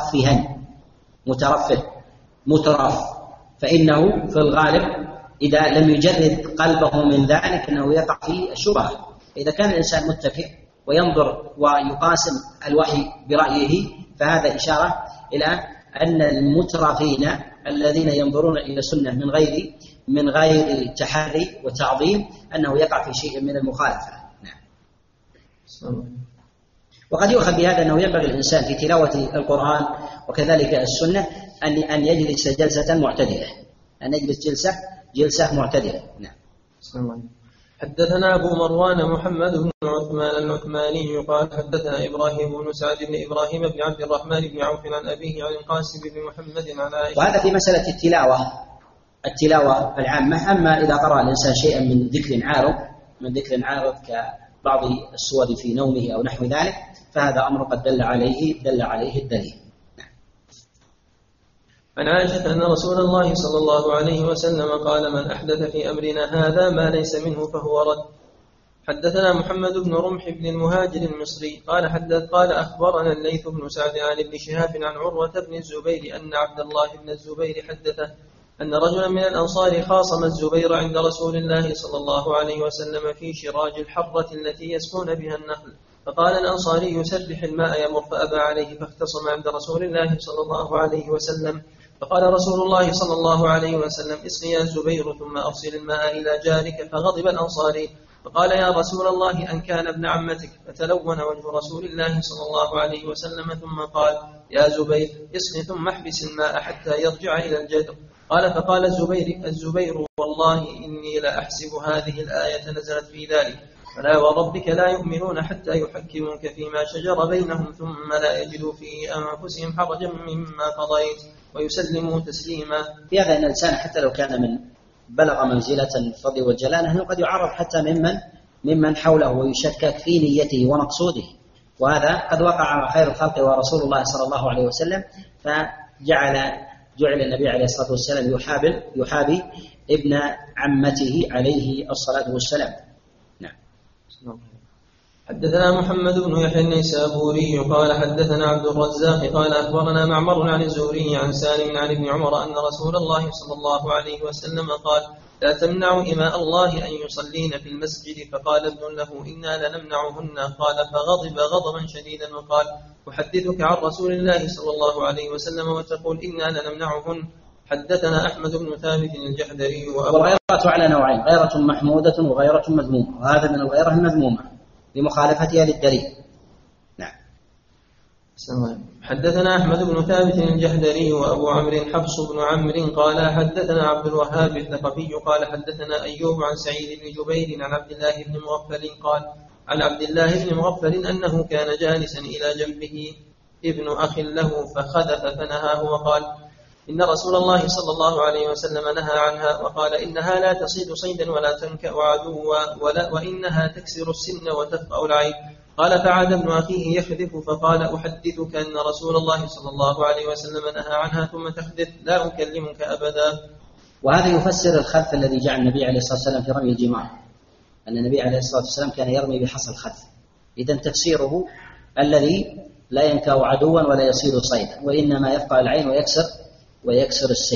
مترف فإنه في الغالب إذا لم يجرد قلبه من ذلك أنه يقع في الشبهة. إذا كان الإنسان متكئ وينظر ويقاسم الوحي برأيه فهذا إشارة إلى أن المترفين الذين ينظرون إلى السنة من غير تحري وتعظيم أنه يقع في شيء من المخالفة. نعم. وقد يؤخذ بهذا أنه ينبغي الإنسان في تلاوة القرآن وكذلك السنة أن يجلس جلسة معتدلة، جلسة معتدلة. نعم. حدثنا أبو مروان محمد بن عثمان العثماني قال: حدثنا إبراهيم بن سعد بن إبراهيم بن عبد الرحمن بن عوف عن أبيه عن القاسم بن محمد عن عائشة. وهذا في مسألة التلاوة العامة. أما إذا قرأ الإنسان شيئا من ذكر عارض كبعض السور في نومه أو نحو ذلك فهذا أمر قد دل عليه الدليل. عن عائشة أن رسول الله صلى الله عليه وسلم قال: من أحدث في أمرنا هذا ما ليس منه فهو رد. حدثنا محمد بن رمح بن المهاجر المصري قال أخبرنا الليث بن سعد عن ابن شهاب عن عروة بن الزبير أن عبد الله بن الزبير حدثه أن رجلا من الأنصار خاصم الزبير عند رسول الله صلى الله عليه وسلم في شراج الحرة التي يسقون بها النخل، فقال الأنصاري: سبح الماء يمر، فأبى عليه فاختصم عند رسول الله صلى الله عليه وسلم، فقال رسول الله صلى الله عليه وسلم: اسق يا زبير ثم أرسل الماء إلى جارك. فغضب الأنصاري فقال: يا رسول الله أن كان ابن عمتك. فتلون وجه رسول الله صلى الله عليه وسلم ثم قال: يا زبير اسق ثم احبس الماء حتى يرجع إلى الجدر. فقال الزبير: والله إني لأحسب هذه الآية نزلت في ذلك، فلا وربك لا يؤمنون حتى يحكموك فيما شجر بينهم ثم لا يجدوا في أنفسهم حرجا مما قضيت ويسلموا تسليما. في هذا أن الإنسان حتى لو كان من بلغ منزلة الفضل والجلال أنه قد يعرض حتى ممن حوله ويشكك في نيته ومقصوده، وهذا قد وقع على خير الخلق ورسول الله صلى الله عليه وسلم، جعل النبي عليه الصلاة والسلام يحابي ابن عمته عليه الصلاة والسلام. نعم. حدثنا محمد بن يحيى النيسابوري قال حدثنا عبد الرزاق قال أخبرنا معمر عن الزهري عن سالم عن ابن عمر أن رسول الله صلى الله عليه وسلم قال: لا تمنعوا إماء الله أن يصلين في المسجد. فقال ابن له: إنا لنمنعهن. قال فغضب غضبا شديدا وقال: أحدثك عن رسول الله صلى الله عليه وسلم وتقول إنا لنمنعهن. حدثنا أحمد بن ثابت الجحدري. والغيرة على نوعين: غيرة محمودة وغيرة مذمومة، وهذا من الغيرة المذمومة لمخالفتها للدليل. نعم. حدثنا أحمد بن ثابت الجحدري وأبو عمرو حفص بن عمرو قال حدثنا عبد الوهاب الثقفي قال حدثنا أيوب عن سعيد بن جبير عن عبد الله بن مغفل قال عن عبد الله بن مغفل أنه كان جالسا إلى جنبه ابن أخ له فخذف فنهاه وقال: إن رسول الله صلى الله عليه وسلم نهى عنها، وقال: إنها لا تصيد صيدا ولا تنكأ عدوا وإنها تكسر السن وتفقأ العين. قال فعاد ابن أخيه يخذف فقال: أحدثك أن رسول الله صلى الله عليه وسلم نهى عنها ثم تخذف، لا أكلمك أبدا. وهذا يفسر الخذف الذي جاء النبي عليه الصلاة والسلام في رمي الجمار، أن النبي عليه الصلاة والسلام كان يرمي بحصى الخذف. إذن تفسيره الذي لا ينكأ عدوا ولا يصيد صيدا، وإنما يفقأ العين ويكسر السن.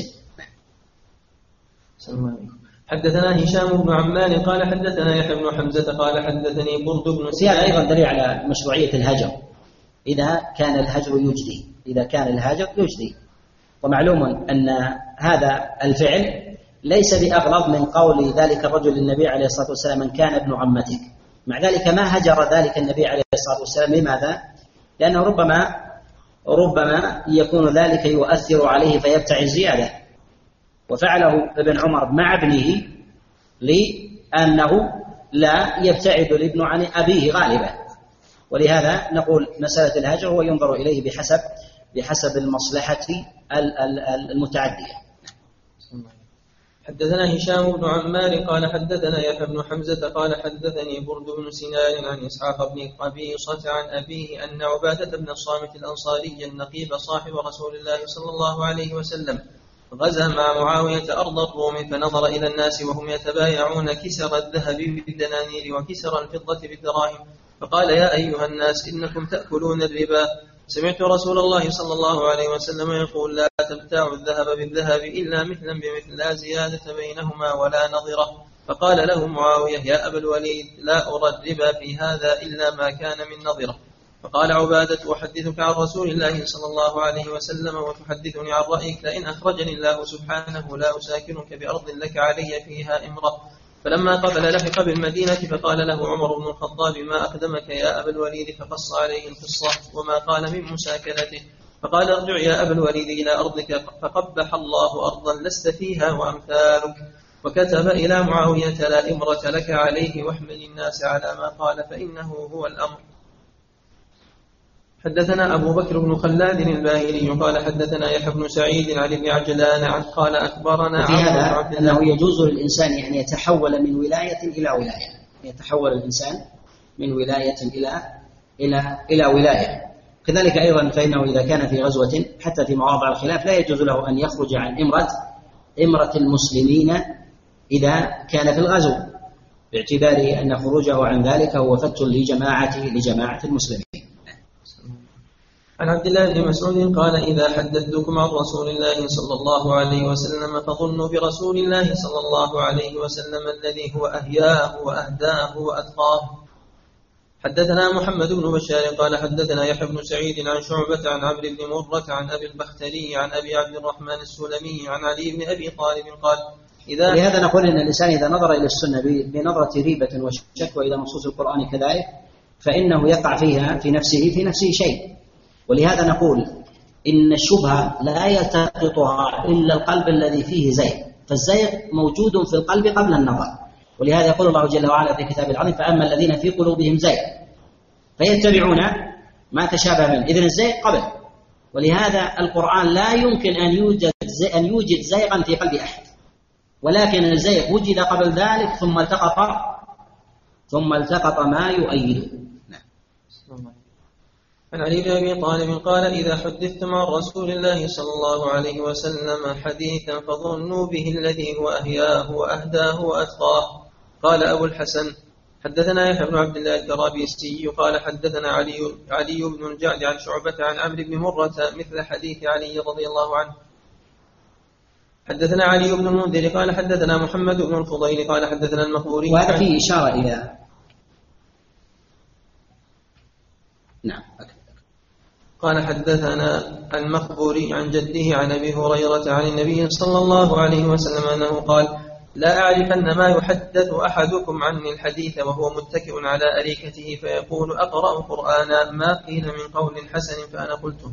حدثنا هشام بن عمار قال حدثنا يحيى بن حمزة قال حدثني برد بن سياد. أيضا دليل على مشروعية الهجر إذا كان الهجر يجدي. ومعلوم أن هذا الفعل ليس بأغلظ من قول ذلك الرجل للنبي عليه الصلاة والسلام: من كان ابن عمتك. مع ذلك ما هجر ذلك النبي عليه الصلاة والسلام. لماذا؟ لأنه ربما يكون ذلك يؤثر عليه فيبتعد زيادة، وفعله ابن عمر مع ابنه لأنه لا يبتعد الابن عن أبيه غالبا. ولهذا نقول مسألة الهجر هو ينظر إليه بحسب المصلحة المتعدية. حدثنا هشام بن عمار قال حدثنا يحيى بن حمزة قال حدثني برد بن سنان عن إسحاق بن قبيصة عن أبيه أن عبادة بن الصامت الأنصاري النقيب صاحب رسول الله صلى الله عليه وسلم غزا مع معاوية أرض الروم، فنظر إلى الناس وهم يتبايعون كسر الذهب بالدنانير وكسر الفضة بالدراهم، فقال: يا أيها الناس إنكم تأكلون الربا. سمعت رسول الله صلى الله عليه وسلم يقول: لا تبتاعوا الذهب بالذهب إلا مثلا بمثل، لا زيادة بينهما ولا نظرة. فقال له معاوية: يا أبا الوليد، لا أرى الربا في هذا إلا ما كان من نظرة. فقال عبادة: أحدثك عن رسول الله صلى الله عليه وسلم وتحدثني عن رأيك، لئن أخرجني الله سبحانه لا أساكنك بأرض لك علي فيها إمرة. فلما قبل لحق بالمدينة فقال له عمر بن الخطاب: ما أقدمك يا أبا الوليد؟ فقص عليه القصة وما قال من مساكنته. فقال: ارجع يا أبا الوليد إلى أرضك، فقبح الله أرضا لست فيها وأمثالك. وكتب إلى معاوية: لا إمرة لك عليه، واحمل الناس على ما قال فإنه هو الأمر. حدثنا أبو بكر بن خلاد الباهلي قال حدثنا يحيى بن سعيد عن ابن عجلان قال أخبرنا في هذا أنه يجوز للإنسان أن يتحول من ولاية إلى ولاية، يتحول الإنسان من ولاية إلى ولاية. كذلك أيضا فإنه إذا كان في غزوة حتى في مواضع الخلاف لا يجوز له أن يخرج عن إمرة المسلمين إذا كان في الغزو، باعتبار أن خروجه عن ذلك هو فت لجماعة المسلمين. عن عبد الله بن مسعود قال: إذا حدثتكم عن رسول الله صلى الله عليه وسلم فظنوا برسول الله صلى الله عليه وسلم الذي هو أهياه وأهداه وأتقاه. حدثنا محمد بن بشار قال حدثنا يحيى بن سعيد عن شعبة عن عمرو بن مرة عن أبي البختري عن أبي عبد الرحمن السلمي عن علي بن أبي طالب قال: لهذا نقول إن الإنسان إذا نظر إلى السنة بنظرة ريبة وشك وإلى نصوص القرآن كذلك فإنه يقع فيها في نفسه شيء. ولهذا نقول إن الشبهة لا يلتقطها إلا القلب الذي فيه زيغ، فالزيغ موجود في القلب قبل النظر. ولهذا يقول الله جل وعلا في كتابه العظيم: فأما الذين في قلوبهم زيغ فيتبعون ما تشابه منه. إذن الزيغ قبل، ولهذا القرآن لا يمكن أن يوجد زيغا في قلب أحد، ولكن الزيغ وجد قبل ذلك ثم التقط ما يؤيده. عن علي بن أبي طالب قال: إذا حدثتم عن رسول الله صلى الله عليه وسلم حديثا فظنوا به الذي هو أهياه وأهداه وأتقاه. قال أبو الحسن: حدثنا يحيى بن عبد الله الكرابيسي قال حدثنا علي بن الجعد عن شعبة عن عمرو بن مرة مثل حديث علي رضي الله عنه. حدثنا علي بن المنذر قال حدثنا محمد بن الفضيل قال حدثنا المخبوري. وهذا فيه إشارة إلى قال حدثنا المخبوري عن جده عن أبي هريرة عن النبي صلى الله عليه وسلم أنه قال: لا أعرفن ما يحدث أحدكم عني الحديث وهو متكئ على أريكته فيقول: أقرأ قرآنا ما قيل من قول حسن فأنا قلته.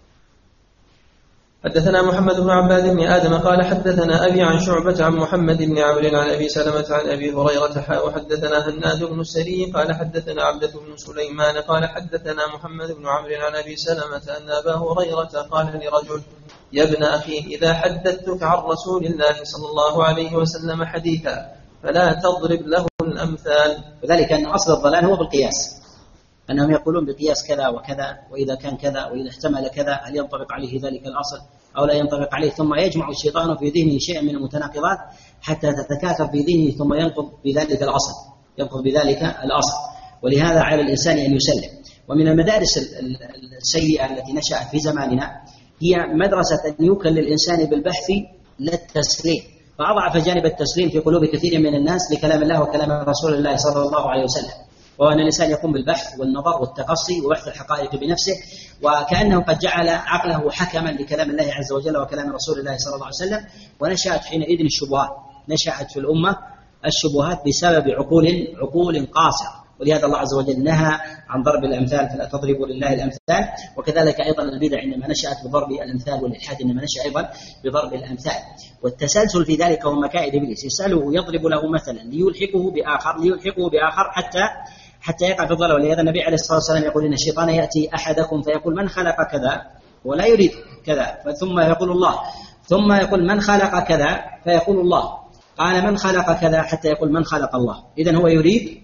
حدثنا محمد بن عباد بن آدم قال حدثنا أبي عن شعبة عن محمد بن عمرو عن أبي سلمة عن أبي هريرة وحدثنا هناد بن السري قال حدثنا عبدة بن سليمان قال حدثنا محمد بن عمرو عن أبي سلمة أن أبا هريرة قال لرجل: يا ابن أخي، إذا حدثتك عن رسول الله صلى الله عليه وسلم حديثا فلا تضرب له الأمثال. وذلك أن أصل الضلال هو بالقياس، أنهم يقولون بقياس كذا وكذا، وإذا كان كذا وإذا احتمل كذا هل ينطبق عليه ذلك الأصل أو لا ينطبق عليه، ثم يجمع الشيطان في ذهنه شيئا من المتناقضات حتى تتكاثر في ذهنه ثم ينقض بذلك الأصل. ولهذا على الإنسان أن يسلم. ومن المدارس السيئة التي نشأت في زماننا هي مدرسة أن يوكل للإنسان بالبحث للتسليم، فأضعف جانب التسليم في قلوب كثير من الناس لكلام الله وكلام رسول الله صلى الله عليه وسلم، وأن الإنسان يقوم بالبحث والنظر والتقصي وبحث الحقائق بنفسه، وكأنه قد جعل عقله حكما لكلام الله عز وجل وكلام رسول الله صلى الله عليه وسلم. ونشأت حينئذ الشبهات، نشأت في الأمة الشبهات بسبب عقول قاصرة، ولهذا الله عز وجل نهى عن ضرب الأمثال فلا تضربوا لله الأمثال. وكذلك أيضا البدع إنما نشأت بضرب الأمثال، والإلحاد إنما نشأ أيضا بضرب الأمثال. والتسلسل في ذلك هو مكائد إبليس، يسأله يضرب له مثلا ليلحقه بآخر حتى يقع في الضلال. ولهذا النبي عليه الصلاة والسلام يقول إن الشيطان يأتي أحدكم فيقول من خلق كذا ولا يريد كذا، ثم يقول الله، ثم يقول من خلق كذا فيقول الله، قال من خلق كذا حتى يقول من خلق الله. إذن هو يريد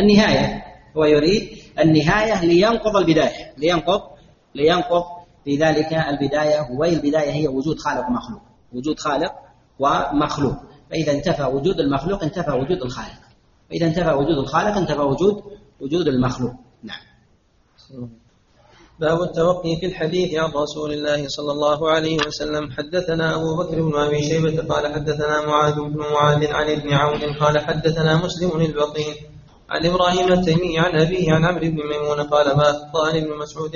النهاية لينقض البداية، لينقض في ذلك البداية. وهي البداية هي وجود خالق ومخلوق، وجود خالق ومخلوق. فإذا انتفى وجود المخلوق انتفى وجود الخالق، وإذا انتفى وجود الخالق انتفى وجود المخلوق. نعم. باب التوقي في الحديث عن رسول الله صلى الله عليه وسلم. حدثنا أبو بكر بن أبي شيبة قال حدثنا معاذ بن معاذ عن ابن عون قال حدثنا مسلم البطين عن إبراهيم التيمي عن أبيه عن عمرو بن ميمون قال ما أخطأني ابن مسعود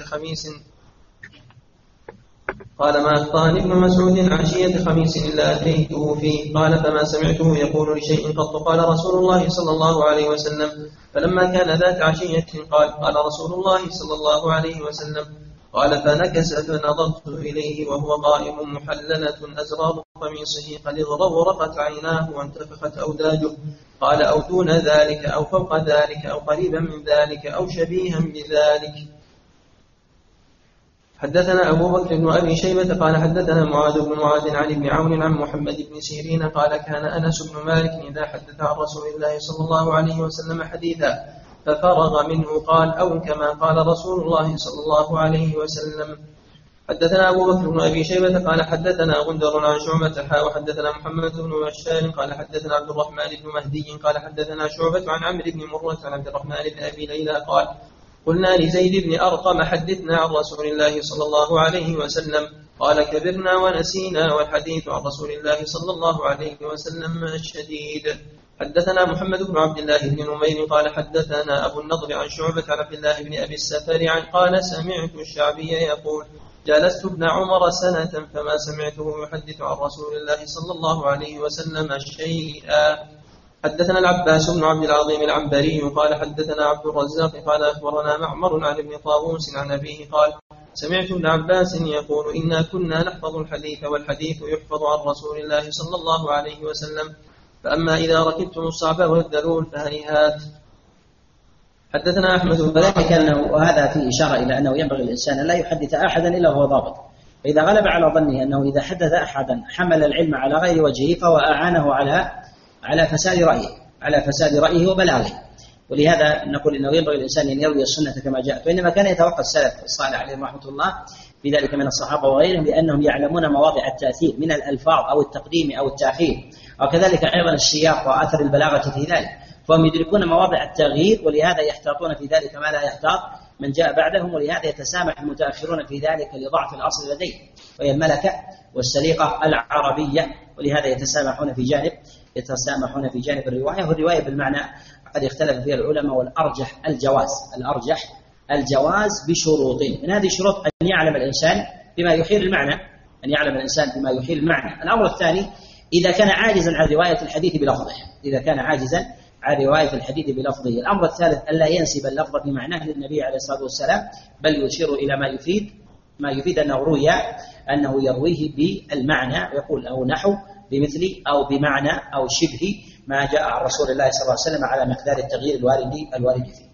عشية خميس إلا أتيته فيه. قال فما سمعته يقول لشيء قط. قال رسول الله صلى الله عليه وسلم فلما كان ذات عشية قال رسول الله صلى الله عليه وسلم قال فنكس فنظرت إليه وهو قائم محللة أزرار قميصه قد اغرقت عيناه وانتفخت أوداجه. قال أو دون ذلك أو فوق ذلك أو قريبا من ذلك أو شبيها بذلك. حدثنا أبو بكر بن أبي شيبة قال حدثنا معاذ بن معاذ عن ابن عون عن محمد بن سيرين قال كان أنس بن مالك إذا حدث عن رسول الله صلى الله عليه وسلم حديثا ففرغ منه قال أو كما قال رسول الله صلى الله عليه وسلم. حدثنا أبو بكر بن أبي شيبة قال حدثنا غندر عن شعبة وحدثنا محمد بن بشار قال حدثنا عبد الرحمن بن مهدي قال حدثنا شعبة عن عمرو بن مرة عن عبد الرحمن بن أبي ليلى قال قلنا لزيد بن أرقم حدثنا عن رسول الله صلى الله عليه وسلم قال كبرنا ونسينا والحديث عن رسول الله صلى الله عليه وسلم الشديد. حدثنا محمد بن عبد الله بن نمير قال حدثنا أبو النضر عن شعبة عن عبد الله بن أبي السفر قال سمعت الشعبي يقول جالست ابن عمر سنة فما سمعته يحدث عن رسول الله صلى الله عليه وسلم شيئا. حدثنا العباس بن عبد العظيم العنبري قال حدثنا عبد الرزاق قال أخبرنا معمر عن ابن طاووس عن أبيه قال سمعت ابن عباس يقول إنا كنا نحفظ الحديث والحديث يحفظ عن رسول الله صلى الله عليه وسلم فأما إذا ركبتم الصعب والذلول فهيهات. حدثنا أحمد وذلك أنه وهذا فيه إشارة إلى أنه ينبغي الإنسان لا يحدث أحدا إلا وهو ضابط. فإذا غلب على ظنه أنه إذا حدث أحدا حمل العلم على غير وجهه فهو أعانه على فساد رأيه وبلاغه. ولهذا نقول إنه ينبغي الإنسان أن يروي السنة كما جاءت. وإنما كان يتوقع السلف الصالح عليهم رحمة الله في ذلك من الصحابة وغيرهم لأنهم يعلمون مواضع التأثير من الألفاظ أو التقديم أو التأخير وكذلك أيضا السياق وأثر البلاغة في ذلك، فهم يدركون مواضع التغيير ولهذا يحتاطون في ذلك ما لا يحتاط من جاء بعدهم. ولهذا يتسامح المتأخرون في ذلك لضعف الأصل لديهم وهي الملكة والسليقة العربية. ولهذا يتسامحون في جانب الرواية. والرواية بالمعنى قد اختلف فيها العلماء والأرجح الجواز بشروط. من هذه الشروط أن يعلم الإنسان بما يحيل المعنى. الأمر الثاني إذا كان عاجزا عن رواية الحديث بلفظه. الأمر الثالث ألا ينسب اللفظ بمعناه للنبي عليه الصلاة والسلام بل يشير إلى ما يفيد أنه يرويه بالمعنى ويقول أو نحو بمثل أو بمعنى أو شبه ما جاء عن رسول الله صلى الله عليه وسلم على مقدار التغيير الوارد فيه.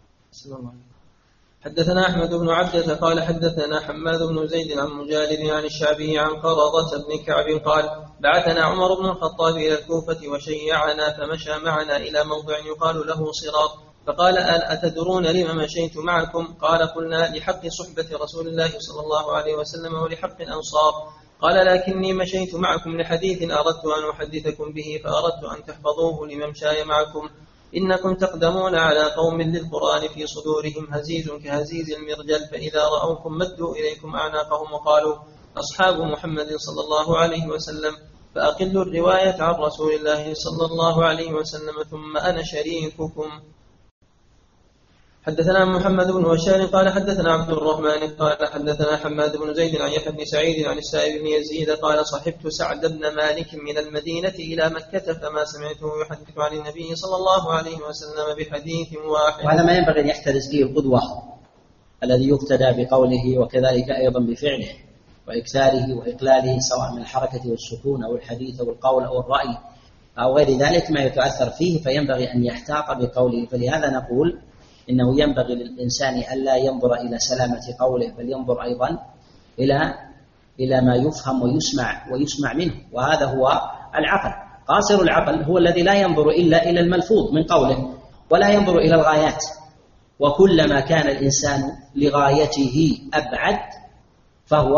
حدثنا أحمد بن عبدة قال حدثنا حماد بن زيد عن مجالد عن الشعبي عن قرظة بن كعب قال بعثنا عمر بن الخطاب إلى الكوفة وشيعنا فمشى معنا إلى موضع يقال له صراط فقال أتدرون لما مشيت معكم؟ قال قلنا لحق صحبة رسول الله صلى الله عليه وسلم ولحق الأنصار. قال لكني مشيت معكم لحديث أردت أن أحدثكم به فأردت أن تحفظوه لممشاي معكم. إنكم تقدمون على قوم للقرآن في صدورهم هزيز كهزيز المرجل فإذا رأوكم مدوا إليكم أعناقهم وقالوا أصحاب محمد صلى الله عليه وسلم فأقلوا الرواية عن رسول الله صلى الله عليه وسلم ثم أنا شريككم. حدثنا محمد بن بشار قال حدثنا عبد الرحمن قال حدثنا حماد بن زيد عن يحيى بن سعيد عن السائب بن يزيد قال صحبت سعد بن مالك من المدينة إلى مكة فما سمعته يحدث عن النبي صلى الله عليه وسلم بحديث واحد. وهذا ما ينبغي أن يحترز به القدوة الذي يقتدى بقوله وكذلك أيضا بفعله وإكثاره وإقلاله سواء من الحركة والسكون أو الحديث أو القول أو الرأي أو غير ذلك ما يتأثر فيه، فينبغي أن يحتاط بقوله. فلهذا نقول إنه ينبغي للإنسان ألا ينظر إلى سلامة قوله بل ينظر أيضا إلى ما يفهم ويسمع منه، وهذا هو العقل. قاصر العقل هو الذي لا ينظر إلا إلى الملفوظ من قوله ولا ينظر إلى الغايات، وكلما كان الإنسان لغايته أبعد فهو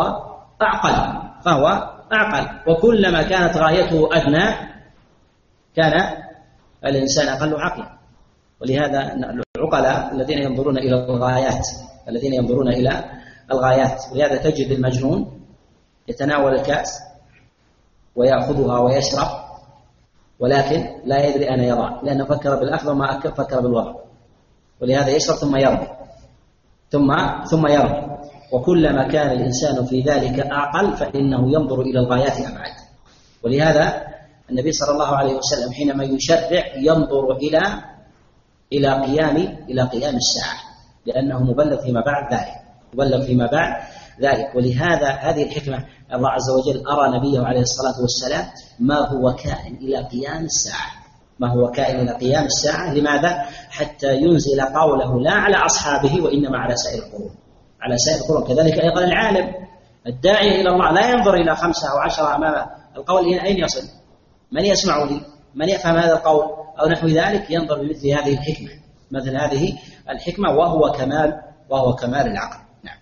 أعقل، وكلما كانت غايته أدنى كان الإنسان أقل عقلا. ولهذا العقلاء الذين ينظرون إلى الغايات، ولهذا تجد المجنون يتناول الكأس ويأخذها ويشرب ولكن لا يدري أين يضع، لأنه فكر بالأخذ وما فكر بالوضع، ولهذا يشرب ثم يرمي. وكلما كان الإنسان في ذلك أعقل فإنه ينظر إلى الغايات أبعد. ولهذا النبي صلى الله عليه وسلم حينما يشرع ينظر إلى قيام الساعة، لأنه مبلغ فيما بعد ذلك. ولهذا هذه الحكمة الله عز وجل أرى نبيه عليه الصلاة والسلام ما هو كائن إلى قيام الساعة. لماذا؟ حتى ينزل قوله لا على أصحابه وإنما على سائر القرون. كذلك أيضا العالم الداعي إلى الله لا ينظر إلى 5 أو 10 أمام القول أين يصل، من يسمع لي، من يفهم هذا القول أو نحو ذلك، ينظر بمثل هذه الحكمة وهو كمال العقل. نعم.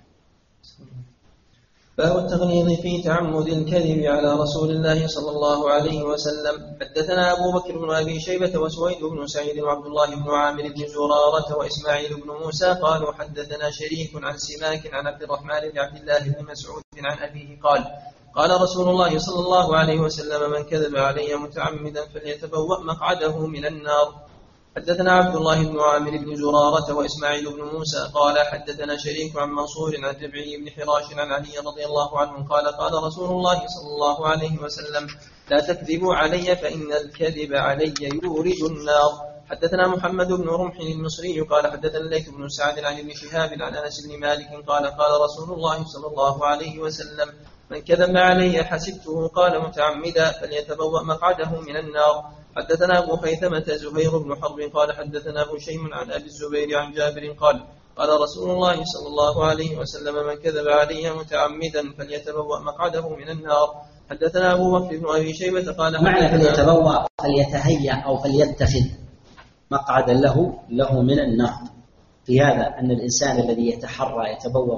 باب التغليظ في تعمد الكذب على رسول الله صلى الله عليه وسلم. حدثنا أبو بكر بن أبي شيبة وسويد بن سعيد وعبد الله بن عامر بن زرارة وإسماعيل بن موسى قالوا حدثنا شريك عن سماك عن عبد الرحمن بن عبد الله بن مسعود عن أبيه قال رسول الله صلى الله عليه وسلم من كذب علي متعمدا فليتبوأ مقعده من النار. حدثنا عبد الله بن عامر بن زرارة وإسماعيل بن موسى قال حدثنا شريك عن منصور عن ربعي بن حراش عن علي رضي الله عنه قال رسول الله صلى الله عليه وسلم لا تكذبوا علي فإن الكذب علي يورد النار. حدثنا محمد بن رمح المصري قال حدثنا الليث بن سعد عن ابن شهاب عن أنس بن مالك قال رسول الله صلى الله عليه وسلم من كذب علي حسبته قال متعمدا فليتبوأ مقعده من النار. حدثنا أبو خيثمة زهير بن حرب قال حدثنا أبو شيم عن أبي الزبير عن جابر قال رسول الله صلى الله عليه وسلم من كذب علي متعمدا فليتبوأ مقعده من النار. حدثنا أبو بكر بن أبي شيبة قال معنى فليتبوأ فليتهيأ أو فليتخذ مقعدا له من النار. في هذا أن الإنسان الذي يتحرى يتبوأ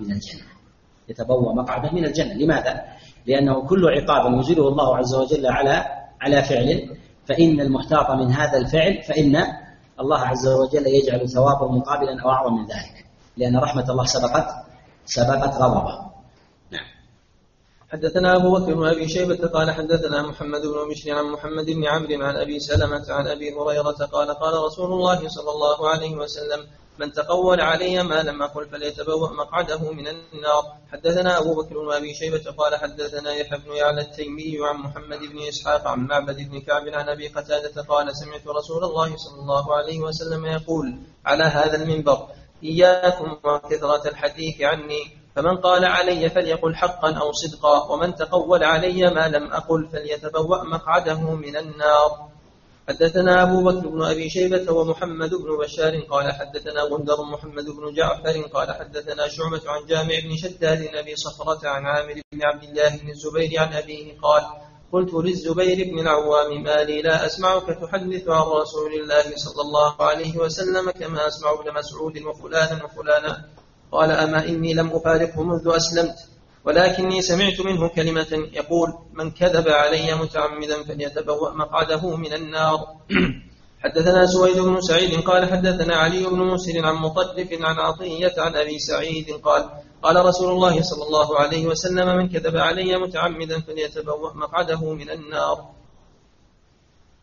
مقعده من الجنة. لماذا؟ لأنه كل عقاب يجيله الله عز وجل على فعل، فإن المحتاط من هذا الفعل فإن الله عز وجل يجعل ثوابه مقابلا أو أعظم من ذلك، لأن رحمة الله سبقت غضبه. نعم. حدثنا أبو بكر بن أبي شيبة قال حدثنا محمد بن بشر عن محمد بن عمرو عن أبي سلمة عن أبي هريرة قال رسول الله صلى الله عليه وسلم من تقول علي ما لم أقل فليتبوأ مقعده من النار. حدثنا أبو بكر بن أبي شيبة قال حدثنا يحيى بن يعلى التيمي عن محمد بن إسحاق عن معبد بن كعب عن أبي قتادة قال سمعت رسول الله صلى الله عليه وسلم يقول على هذا المنبر إياكم وكثرة الحديث عني، فمن قال علي فليقل حقا أو صدقا، ومن تقول علي ما لم أقل فليتبوأ مقعده من النار. حدثنا أبو بكر بن أبي شيبة ومحمد بن بشار قال حدثنا غندر محمد بن جعفر قال حدثنا شعبة عن جامع بن شداد أبي صخرة عن عامر بن عبد الله بن الزبير عن أبيه قال قلت للزبير بن العوام ما لي لا أسمعك تحدث عن رسول الله صلى الله عليه وسلم كما أسمع ابن مسعود وفلانا قال أما إني لم أفارقه منذ أسلمت، ولكني سمعت منه كلمة يقول من كذب علي متعمدا فليتبوأ مقعده من النار. حدثنا سويد بن سعيد قال حدثنا علي بن مسهر عن مطرف عن عطية عن أبي سعيد قال رسول الله صلى الله عليه وسلم من كذب علي متعمدا فليتبوأ مقعده من النار.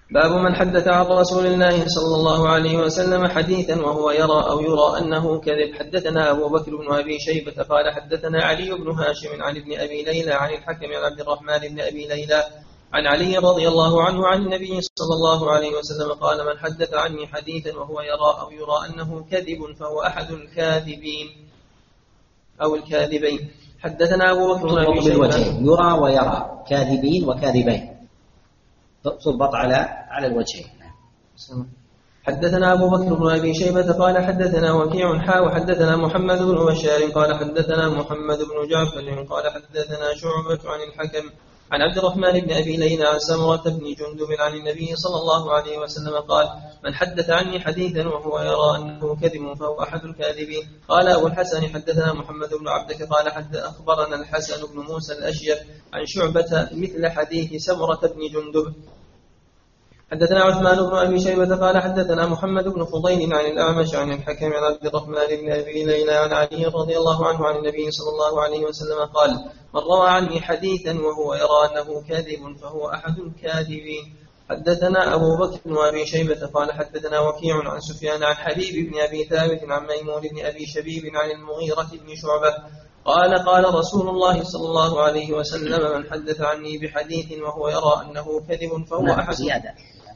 باب من حدث عن رسول الله صلى الله عليه وسلم حديثا وهو يرى أو يرى أنه كذب. حدثنا أبو بكر بن أبي شيبة قال حدثنا علي بن هاشم عن ابن أبي ليلى عن الحكم عن عبد الرحمن بن أبي ليلى عن علي رضي الله عنه عن النبي صلى الله عليه وسلم قال من حدث عني حديثا وهو يرى أو يرى أنه كذب فهو أحد الكاذبين أو الكاذبين. حدثنا أبو بكر بن أبي شيبة يرى ويرى كاذبين وكاذبين تضبط على الوجهين. حدثنا أبو بكر بن أبي شيبة قال حدثنا وكيع وحدثنا محمد بن بشار قال حدثنا محمد بن جعفر قال حدثنا شعبة عن الحكم عن عبد الرحمن بن أبي ليلى عن سمرة بن جندب عن النبي صلى الله عليه وسلم قال من حدث عني حديثا وهو يرى أنه كذب فهو أحد الكاذبين. قال أبو الحسن حدثنا محمد بن عبدك قال أخبرنا الحسن بن موسى الأشيخ عن شعبة مثل حديث سمرة بن جندب. حدثنا عثمان بن أبي شيبة قال حدثنا محمد بن فضيل عن الأعمش عن الحكم عن عبد الرحمن بن أبي ليلى عن علي رضي الله عنه عن النبي صلى الله عليه وسلم قال من روى عني حديثا وهو يرى أنه كاذب فهو أحد الكاذبين. حدثنا أبو بكر بن أبي شيبة قال حدثنا وكيع عن سفيان عن حبيب بن أبي ثابت عن ميمون بن أبي شبيب عن المغيرة بن شعبة قال قال رسول الله صلى الله عليه وسلم من حدث عني بحديث وهو يرى أنه كذب فهو أحد زيادة.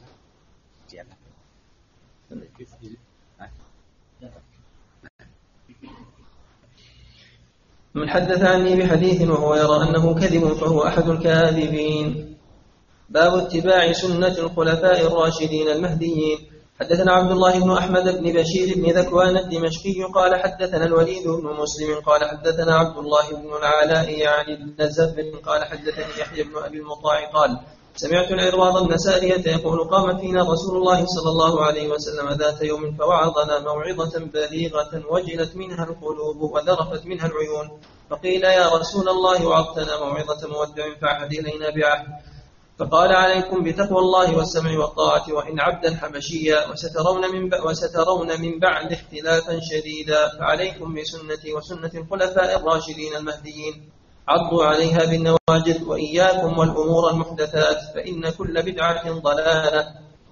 من حدث عني بحديث وهو يرى أنه كذب فهو أحد الكاذبين. باب اتباع سنة الخلفاء الراشدين المهديين. حدثنا عبد الله بن أحمد بن بشير بن ذكوان الدمشقي قال حدثنا الوليد بن مسلم قال حدثنا عبد الله بن العلاء عن النزف قال حدثني يحيى بن أبي المطاع قال سمعت العرباض بن سارية يقول قام فينا رسول الله صلى الله عليه وسلم ذات يوم فوعظنا موعظة بليغة وجلت منها القلوب وذرفت منها العيون فقيل يا رسول الله وعظتنا موعظة مودع فعهد إلينا بعهد فقال عليكم بتقوى الله والسمع والطاعة وإن عبدا حبشيا وسترون من بعد اختلافا شديدا فعليكم بسنتي وسنة الخلفاء الراشدين المهديين عضوا عليها بالنواجذ وإياكم والأمور المحدثات فإن كل بدعة ضلالة.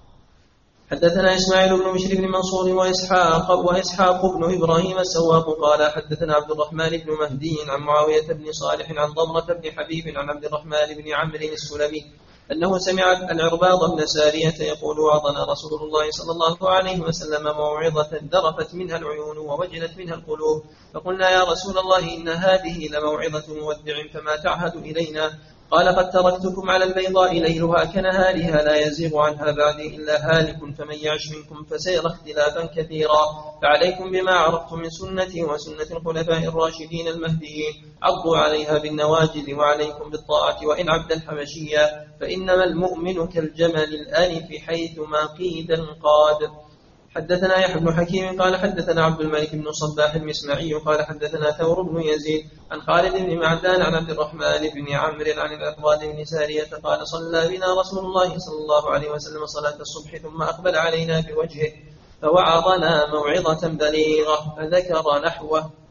حدثنا إسماعيل بن بشر بن منصور وإسحاق بن إبراهيم السواق قال حدثنا عبد الرحمن بن مهدي عن معاوية بن صالح عن ضمرة بن حبيب عن عبد الرحمن بن عمرو السلمي أنه سمع العرباض بن سارية يقول وعظنا رسول الله صلى الله عليه وسلم موعظة ذرفت منها العيون ووجلت منها القلوب فقلنا يا رسول الله إن هذه لموعظة مودع فما تعهد إلينا قال قد تركتكم على البيضاء ليلها كنهارها لا يزيغ عنها بعدي إلا هالك فمن يعش منكم فسيرى اختلافا كثيرا فعليكم بما عرفتم من سنتي وسنة الخلفاء الراشدين المهديين عضوا عليها بالنواجذ وعليكم بالطاعة وإن عبدا حبشيا فإنما المؤمن كالجمل الآنف حيثما قيد انقاد. حدثنا يحيى بن حكيم قال حدثنا عبد الملك بن صباح المسمعي قال حدثنا ثور بن يزيد عن خالد بن معدان عن عبد الرحمن بن عمرو عن العرباض بن سارية قال صلى بنا رسول الله صلى الله عليه وسلم صلاة الصبح ثم أقبل علينا بوجهه فوعظنا موعظة بليغة فذكر نحوه